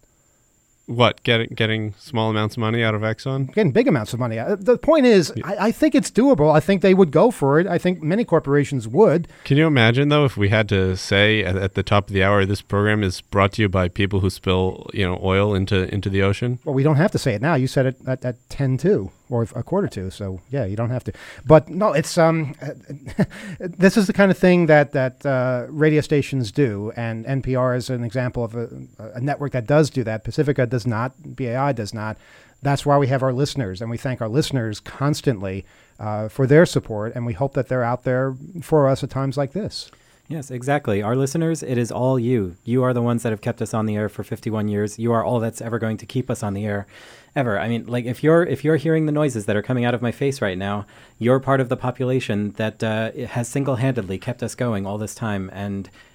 What, getting getting small amounts of money out of Exxon? Getting big amounts of money. Uh, the point is, yeah. I, I think it's doable. I think they would go for it. I think many corporations would. Can you imagine, though, if we had to say at, at the top of the hour, this program is brought to you by people who spill, you know, oil into into the ocean? Well, we don't have to say it now. You said it at, at ten to or a quarter to. So yeah, you don't have to. But no, it's um, this is the kind of thing that that uh, radio stations do, and N P R is an example of a, a network that does do that. Pacifica does not. B A I does not. That's why we have our listeners, and we thank our listeners constantly uh, for their support, and we hope that they're out there for us at times like this. Yes, exactly. Our listeners, it is all you. You are the ones that have kept us on the air for fifty-one years. You are all that's ever going to keep us on the air, ever. I mean, like if you're if you're hearing the noises that are coming out of my face right now, you're part of the population that uh, has single-handedly kept us going all this time, and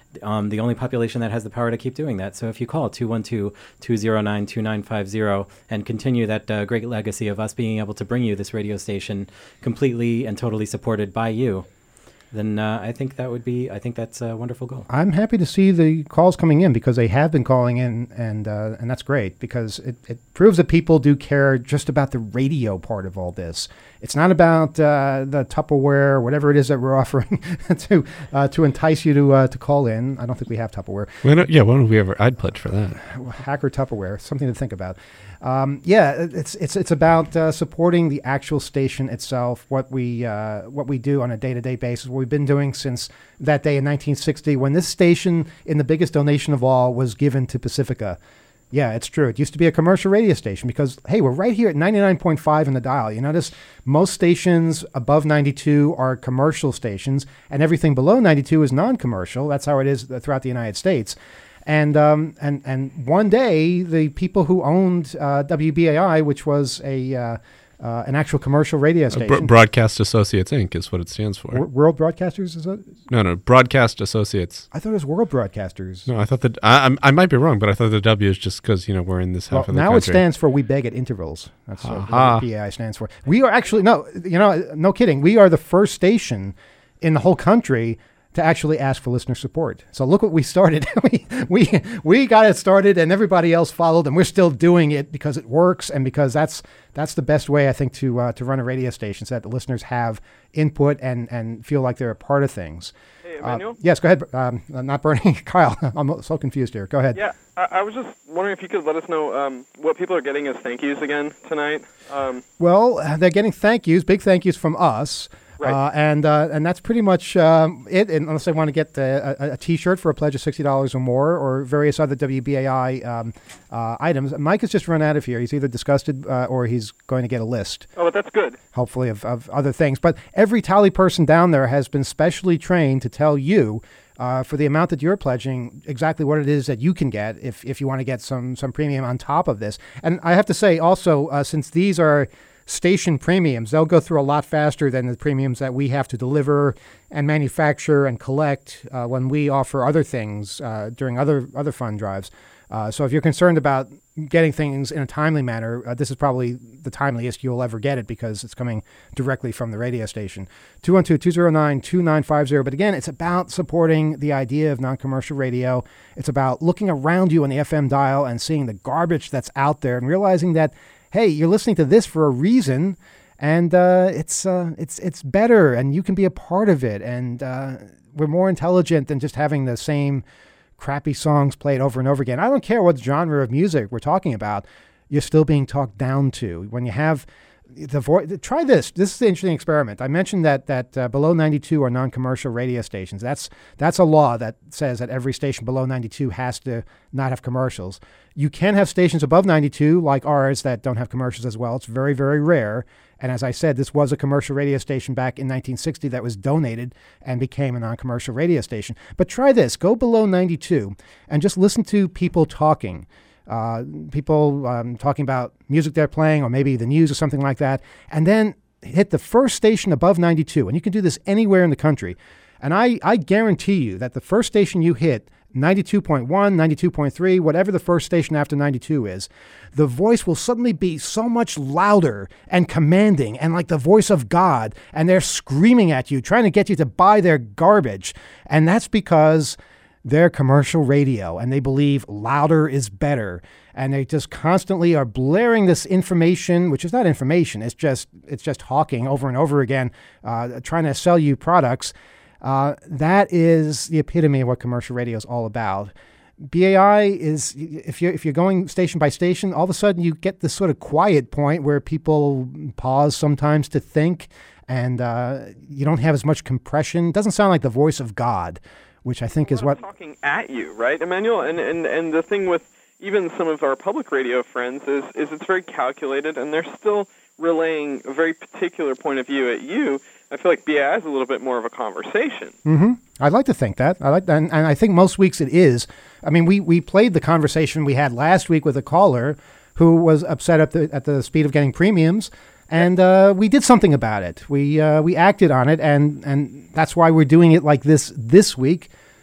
um, the only population that has the power to keep doing that. So if you call two one two, two zero nine, two nine five zero and continue that uh, great legacy of us being able to bring you this radio station completely and totally supported by you, then uh, I think that would be, I think that's a wonderful goal. I'm happy to see the calls coming in because they have been calling in, and uh, and that's great because it, it proves that people do care just about the radio part of all this. It's not about uh, the Tupperware, whatever it is that we're offering to uh, to entice you to uh, to call in. I don't think we have Tupperware. Why don't, yeah, why don't we ever? I'd pledge for that. Hacker Tupperware, something to think about. Um, yeah, it's it's it's about uh, supporting the actual station itself, what we uh, what we do on a day-to-day basis, what we've been doing since that day in nineteen sixty when this station, in the biggest donation of all, was given to Pacifica. Yeah, it's true. It used to be a commercial radio station because, hey, we're right here at ninety-nine point five in the dial. You notice most stations above ninety-two are commercial stations, and everything below ninety-two is non-commercial. That's how it is throughout the United States. And um, and and one day, the people who owned uh, W B A I, which was a uh, uh, an actual commercial radio Uh, station, Bro- Broadcast Associates Incorporated is what it stands for. Wor- World Broadcasters, is it? no, no, Broadcast Associates. I thought it was World Broadcasters. No, I thought that I, I'm- I might be wrong, but I thought the W is just because you know we're in this half Well, of the now country. it stands for We Beg at Intervals. That's what Aha. W B A I stands for. We are actually no, you know, no kidding. We are the first station in the whole country to actually ask for listener support. So look what we started. we, we we got it started, and everybody else followed, and we're still doing it because it works, and because that's that's the best way I think to uh, to run a radio station, so that the listeners have input and and feel like they're a part of things. Hey, Uh, Emmanuel? yes, go ahead. Um, uh, not Bernie, Kyle. I'm so confused here. Go ahead. Yeah, I, I was just wondering if you could let us know um, what people are getting as thank yous again tonight. Um, Well, uh, they're getting thank yous, big thank yous from us. Right. Uh, and uh, and that's pretty much um, it, unless they want to get the, a, a T-shirt for a pledge of sixty dollars or more, or various other W B A I um, uh, items. Mike has just run out of here. He's either disgusted uh, or he's going to get a list, oh, but that's good. hopefully, of, of other things. But every tally person down there has been specially trained to tell you uh, for the amount that you're pledging exactly what it is that you can get if, if you want to get some, some premium on top of this. And I have to say also, uh, since these are station premiums, they'll go through a lot faster than the premiums that we have to deliver and manufacture and collect uh, when we offer other things uh, during other other fund drives. Uh, so if you're concerned about getting things in a timely manner, uh, this is probably the timeliest you'll ever get it because it's coming directly from the radio station. two one two, two zero nine, two nine five zero. But again, it's about supporting the idea of non-commercial radio. It's about looking around you on the F M dial and seeing the garbage that's out there and realizing that, hey, you're listening to this for a reason, and uh, it's uh, it's it's better, and you can be a part of it. And uh, we're more intelligent than just having the same crappy songs played over and over again. I don't care what genre of music we're talking about. You're still being talked down to. When you have the voice, try this. This is an interesting experiment. I mentioned that that uh, below ninety-two are non-commercial radio stations. That's that's a law that says that every station below ninety-two has to not have commercials. You can have stations above ninety-two, like ours, that don't have commercials as well. It's very, very rare. And as I said, this was a commercial radio station back in nineteen sixty that was donated and became a non-commercial radio station. But try this. Go below ninety-two and just listen to people talking. Uh, people um, talking about music they're playing or maybe the news or something like that. And then hit the first station above ninety-two. And you can do this anywhere in the country. And I, I guarantee you that the first station you hit, ninety-two point one, ninety-two point three, whatever the first station after ninety-two is, the voice will suddenly be so much louder and commanding and like the voice of God. And they're screaming at you, trying to get you to buy their garbage. And that's because they're commercial radio and they believe louder is better. And they just constantly are blaring this information, which is not information. It's just it's just hawking over and over again, uh, trying to sell you products. Uh, that is the epitome of what commercial radio is all about. B A I is, if you're, if you're going station by station, all of a sudden you get this sort of quiet point where people pause sometimes to think, and uh, you don't have as much compression. It doesn't sound like the voice of God, which I think is what... talking at you, right, Emmanuel? And, and, and the thing with even some of our public radio friends is, is it's very calculated, and they're still relaying a very particular point of view at you. I feel like B A I is a little bit more of a conversation. Mm-hmm. I'd like to think that. I like that, and, and I think most weeks it is. I mean, we, we played the conversation we had last week with a caller who was upset at the at the speed of getting premiums, and uh, we did something about it. We uh, we acted on it, and and that's why we're doing it like this this week.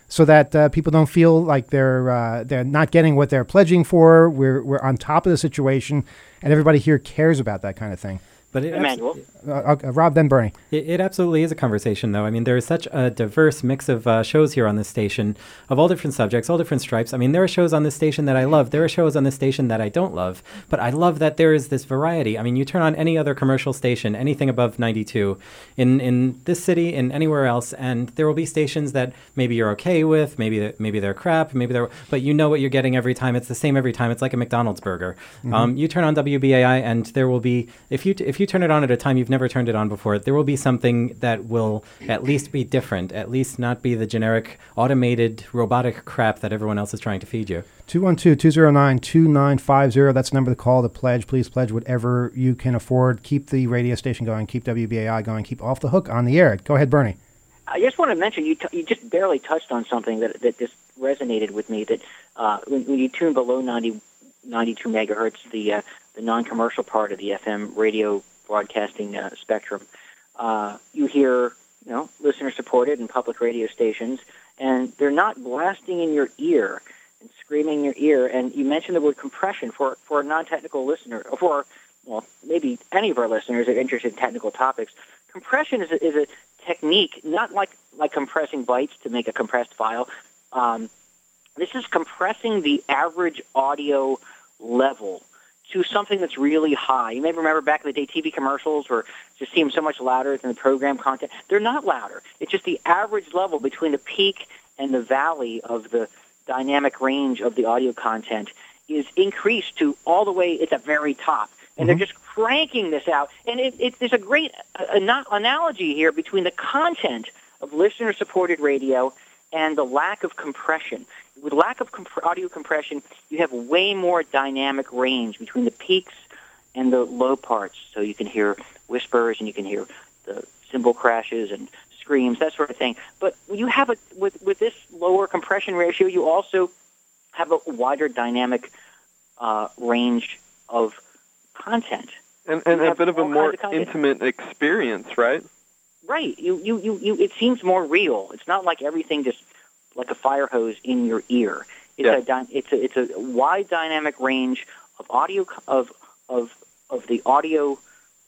so that uh, people don't feel like they're uh, they're not getting what they're pledging for. We're we're on top of the situation, and everybody here cares about that kind of thing. But it Emmanuel. Uh, uh, Rob, then Bernie. It, it absolutely is a conversation, though. I mean, there is such a diverse mix of uh, shows here on this station of all different subjects, all different stripes. I mean, there are shows on this station that I love. There are shows on this station that I don't love. But I love that there is this variety. I mean, you turn on any other commercial station, anything above ninety-two, in, in this city and anywhere else, and there will be stations that maybe you're okay with, maybe they're, maybe they're crap, maybe they're, but you know what you're getting every time. It's the same every time. It's like a McDonald's burger. Mm-hmm. Um, you turn on W B A I, and there will be, if you t- if you turn it on at a time you've never turned it on before, there will be something that will at least be different, at least not be the generic automated robotic crap that everyone else is trying to feed you. two one two, two zero nine, two nine five zero. That's the number to call to pledge. Please pledge whatever you can afford. Keep the radio station going. Keep W B A I going. Keep Off the Hook on the air. Go ahead, Bernie. I just want to mention, you t- you just barely touched on something that that just resonated with me, that uh, when, when you tune below ninety, ninety-two megahertz, the, uh, the non-commercial part of the F M radio broadcasting uh, spectrum, uh, you hear, you know, listener-supported and public radio stations, and they're not blasting in your ear and screaming in your ear. And you mentioned the word compression for, for a non-technical listener, or for, well, maybe any of our listeners are interested in technical topics. Compression is a, is a technique, not like, like compressing bytes to make a compressed file. Um, this is compressing the average audio level to something that's really high. You may remember back in the day T V commercials where it just seemed so much louder than the program content. They're not louder. It's just the average level between the peak and the valley of the dynamic range of the audio content is increased to all the way at the very top. And mm-hmm. they're just cranking this out. And it, it, there's a great uh, analogy here between the content of listener-supported radio and the lack of compression. With lack of comp- audio compression, you have way more dynamic range between the peaks and the low parts. So you can hear whispers and you can hear the cymbal crashes and screams, that sort of thing. But you have a with with this lower compression ratio, you also have a wider dynamic uh, range of content. And, and a bit of a more of intimate experience, right? Right. You, you, you, you. It seems more real. It's not like everything just like a fire hose in your ear. It's yeah. a dy- it's a it's a wide dynamic range of audio of of of the audio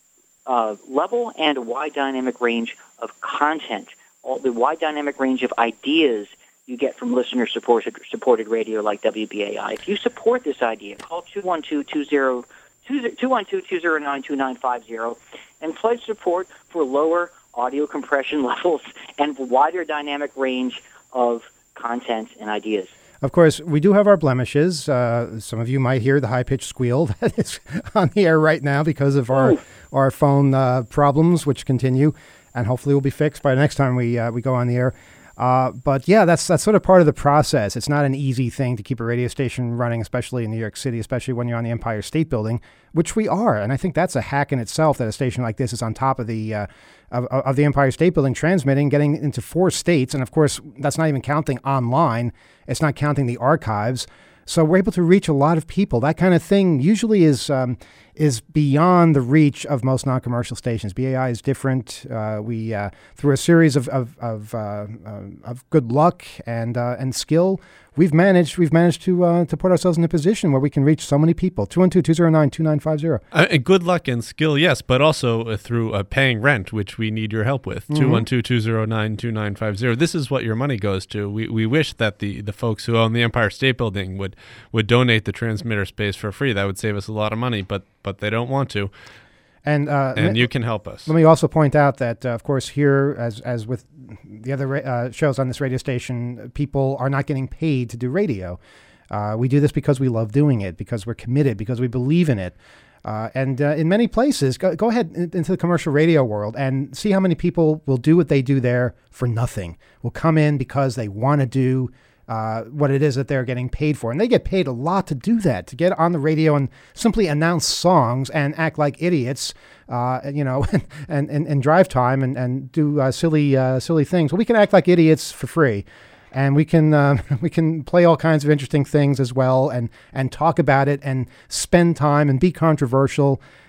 uh, level and a wide dynamic range of content. All the wide dynamic range of ideas you get from listener supported supported radio like W B A I. If you support this idea, call two one two, two zero two one two, two zero nine, two nine five zero and pledge support for lower audio compression levels and wider dynamic range of content and ideas. Of course, we do have our blemishes. Uh, some of you might hear the high-pitched squeal that is on the air right now because of our Ooh. our phone uh, problems, which continue, and hopefully will be fixed by the next time we uh, we go on the air. Uh, but yeah, that's that's sort of part of the process. It's not an easy thing to keep a radio station running, especially in New York City, especially when you're on the Empire State Building, which we are. And I think that's a hack in itself that a station like this is on top of the uh, of, of the Empire State Building, transmitting, getting into four states. And of course, that's not even counting online. It's not counting the archives. So we're able to reach a lot of people. That kind of thing usually is um, is beyond the reach of most non-commercial stations. B A I is different. Uh, we uh, through a series of of of, uh, uh, of good luck and uh, and skill, we've managed we've managed to uh, to put ourselves in a position where we can reach so many people. two one two, two zero nine, two nine five zero. Uh, and good luck and skill, yes, but also uh, through uh, paying rent, which we need your help with. two one two, two zero nine, two nine five zero. This is what your money goes to. We we wish that the, the folks who own the Empire State Building would, would donate the transmitter space for free. That would save us a lot of money, but but they don't want to. And uh, and you can help us. Let me also point out that, uh, of course, here, as as with the other uh, shows on this radio station, people are not getting paid to do radio. Uh, we do this because we love doing it, because we're committed, because we believe in it. Uh, and uh, in many places, go, go ahead into the commercial radio world and see how many people will do what they do there for nothing, will come in because they want to do Uh, what it is that they're getting paid for. And they get paid a lot to do that, to get on the radio and simply announce songs and act like idiots, uh, you know, and, and, and drive time and, and do uh, silly uh, silly things. Well, we can act like idiots for free. And we can uh, we can play all kinds of interesting things as well and, and talk about it and spend time and be controversial.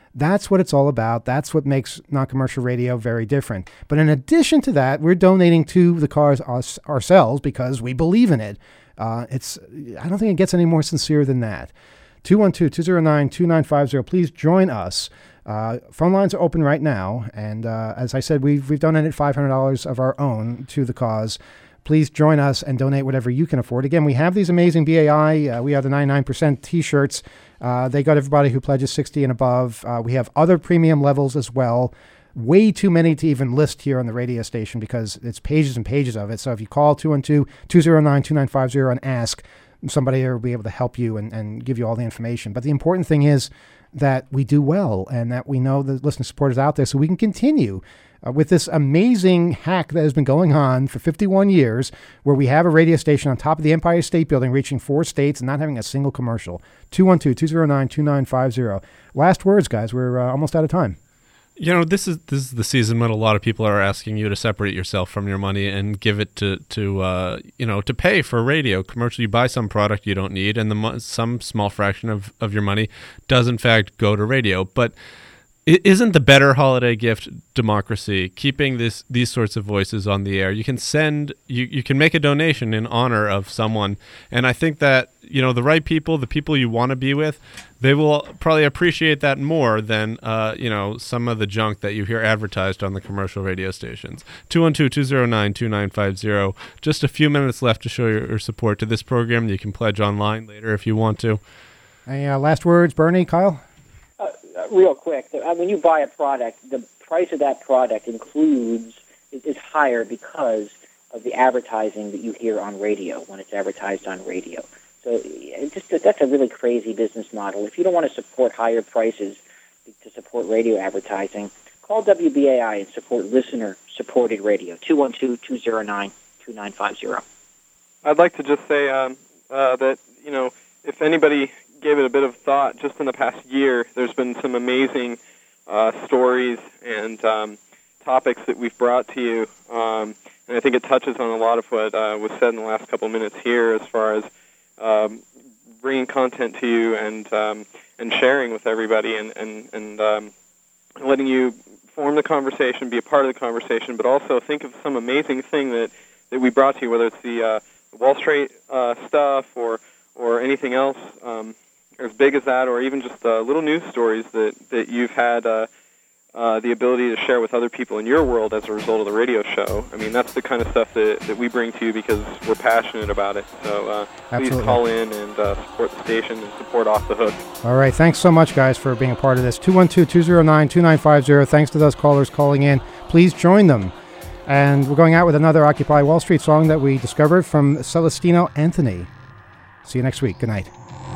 That's what it's all about. That's what makes non-commercial radio very different. But in addition to that, we're donating to the cause us, ourselves because we believe in it. Uh, it's I don't think it gets any more sincere than that. two one two, two zero nine, two nine five zero. Please join us. Uh, phone lines are open right now. And uh, as I said, we've, we've donated five hundred dollars of our own to the cause. Please join us and donate whatever you can afford. Again, we have these amazing B A I. Uh, we have the ninety-nine percent T-shirts. Uh, they got everybody who pledges sixty and above. Uh, we have other premium levels as well. Way too many to even list here on the radio station because it's pages and pages of it. So if you call two one two, two zero nine, two nine five zero and ask, somebody will be able to help you and, and give you all the information. But the important thing is that we do well and that we know the listener support is out there so we can continue uh, with this amazing hack that has been going on for fifty-one years where we have a radio station on top of the Empire State Building reaching four states and not having a single commercial. two one two, two zero nine, two nine five zero. Last words, guys. We're uh, almost out of time. You know, this is this is the season when a lot of people are asking you to separate yourself from your money and give it to to uh, you know to pay for radio commercial. You buy some product you don't need, and the mo- some small fraction of, of your money does in fact go to radio. But it isn't the better holiday gift democracy? Keeping this these sorts of voices on the air. You can send you you can make a donation in honor of someone, and I think that you know the right people, the people you want to be with, they will probably appreciate that more than uh, you know some of the junk that you hear advertised on the commercial radio stations. two one two, two zero nine, two nine five zero. Just a few minutes left to show your, your support to this program. You can pledge online later if you want to. Any uh, last words, Bernie, Kyle? Uh, uh, real quick, uh, when you buy a product, the price of that product includes is, is higher because of the advertising that you hear on radio when it's advertised on radio. So it just that's a really crazy business model. If you don't want to support higher prices to support radio advertising, call W B A I and support listener-supported radio, two one two, two zero nine, two nine five zero. I'd like to just say um, uh, that, you know, if anybody gave it a bit of thought, just in the past year, there's been some amazing uh, stories and um, topics that we've brought to you. Um, and I think it touches on a lot of what uh, was said in the last couple of minutes here as far as Um, bringing content to you and um, and sharing with everybody and and and um, letting you form the conversation, be a part of the conversation, but also think of some amazing thing that, that we brought to you, whether it's the uh, Wall Street uh, stuff or or anything else um, as big as that, or even just uh, little news stories that that you've had uh, uh, the ability to share with other people in your world as a result of the radio show. I mean, that's the kind of stuff that, that we bring to you because we're passionate about it. So uh, please call in and uh, support the station and support Off the Hook. All right. Thanks so much, guys, for being a part of this. two one two, two zero nine, two nine five zero. Thanks to those callers calling in. Please join them. And we're going out with another Occupy Wall Street song that we discovered from Celestino Anthony. See you next week. Good night.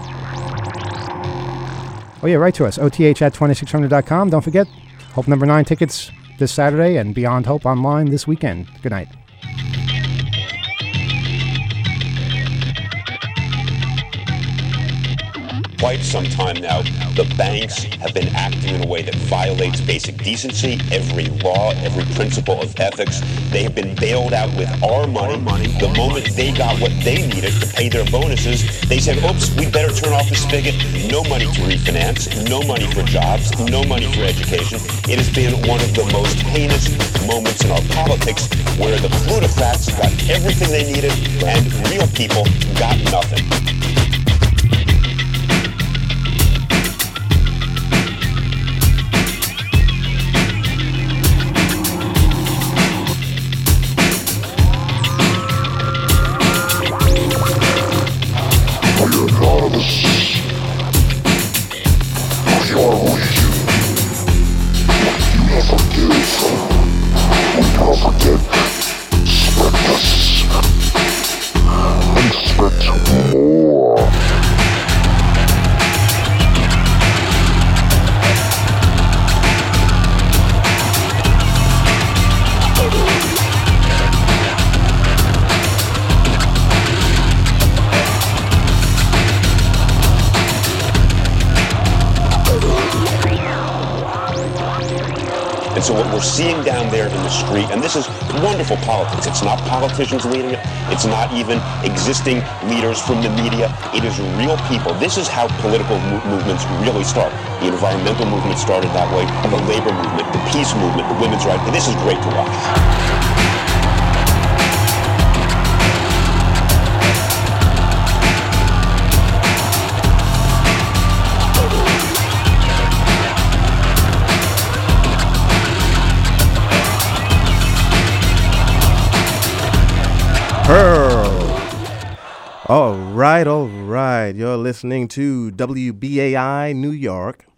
Oh, yeah, write to us, O T H at twenty-six hundred dot com. Don't forget, Hope Number nine tickets this Saturday and Beyond Hope online this weekend. Good night. Quite some time now, the banks have been acting in a way that violates basic decency, every law, every principle of ethics. They have been bailed out with our money. The moment they got what they needed to pay their bonuses, they said, oops, we better turn off the spigot. No money to refinance, no money for jobs, no money for education. It has been one of the most heinous moments in our politics where the plutocrats got everything they needed and real people got nothing. Expect more. And so what we're seeing down there in the street, and this is wonderful politics. It's not politicians leading it. It's not even existing leaders from the media. It is real people. This is how political mo- movements really start. The environmental movement started that way. The labor movement, the peace movement, the women's rights. This is great to watch. Pearl. All right, all right. You're listening to W B A I New York.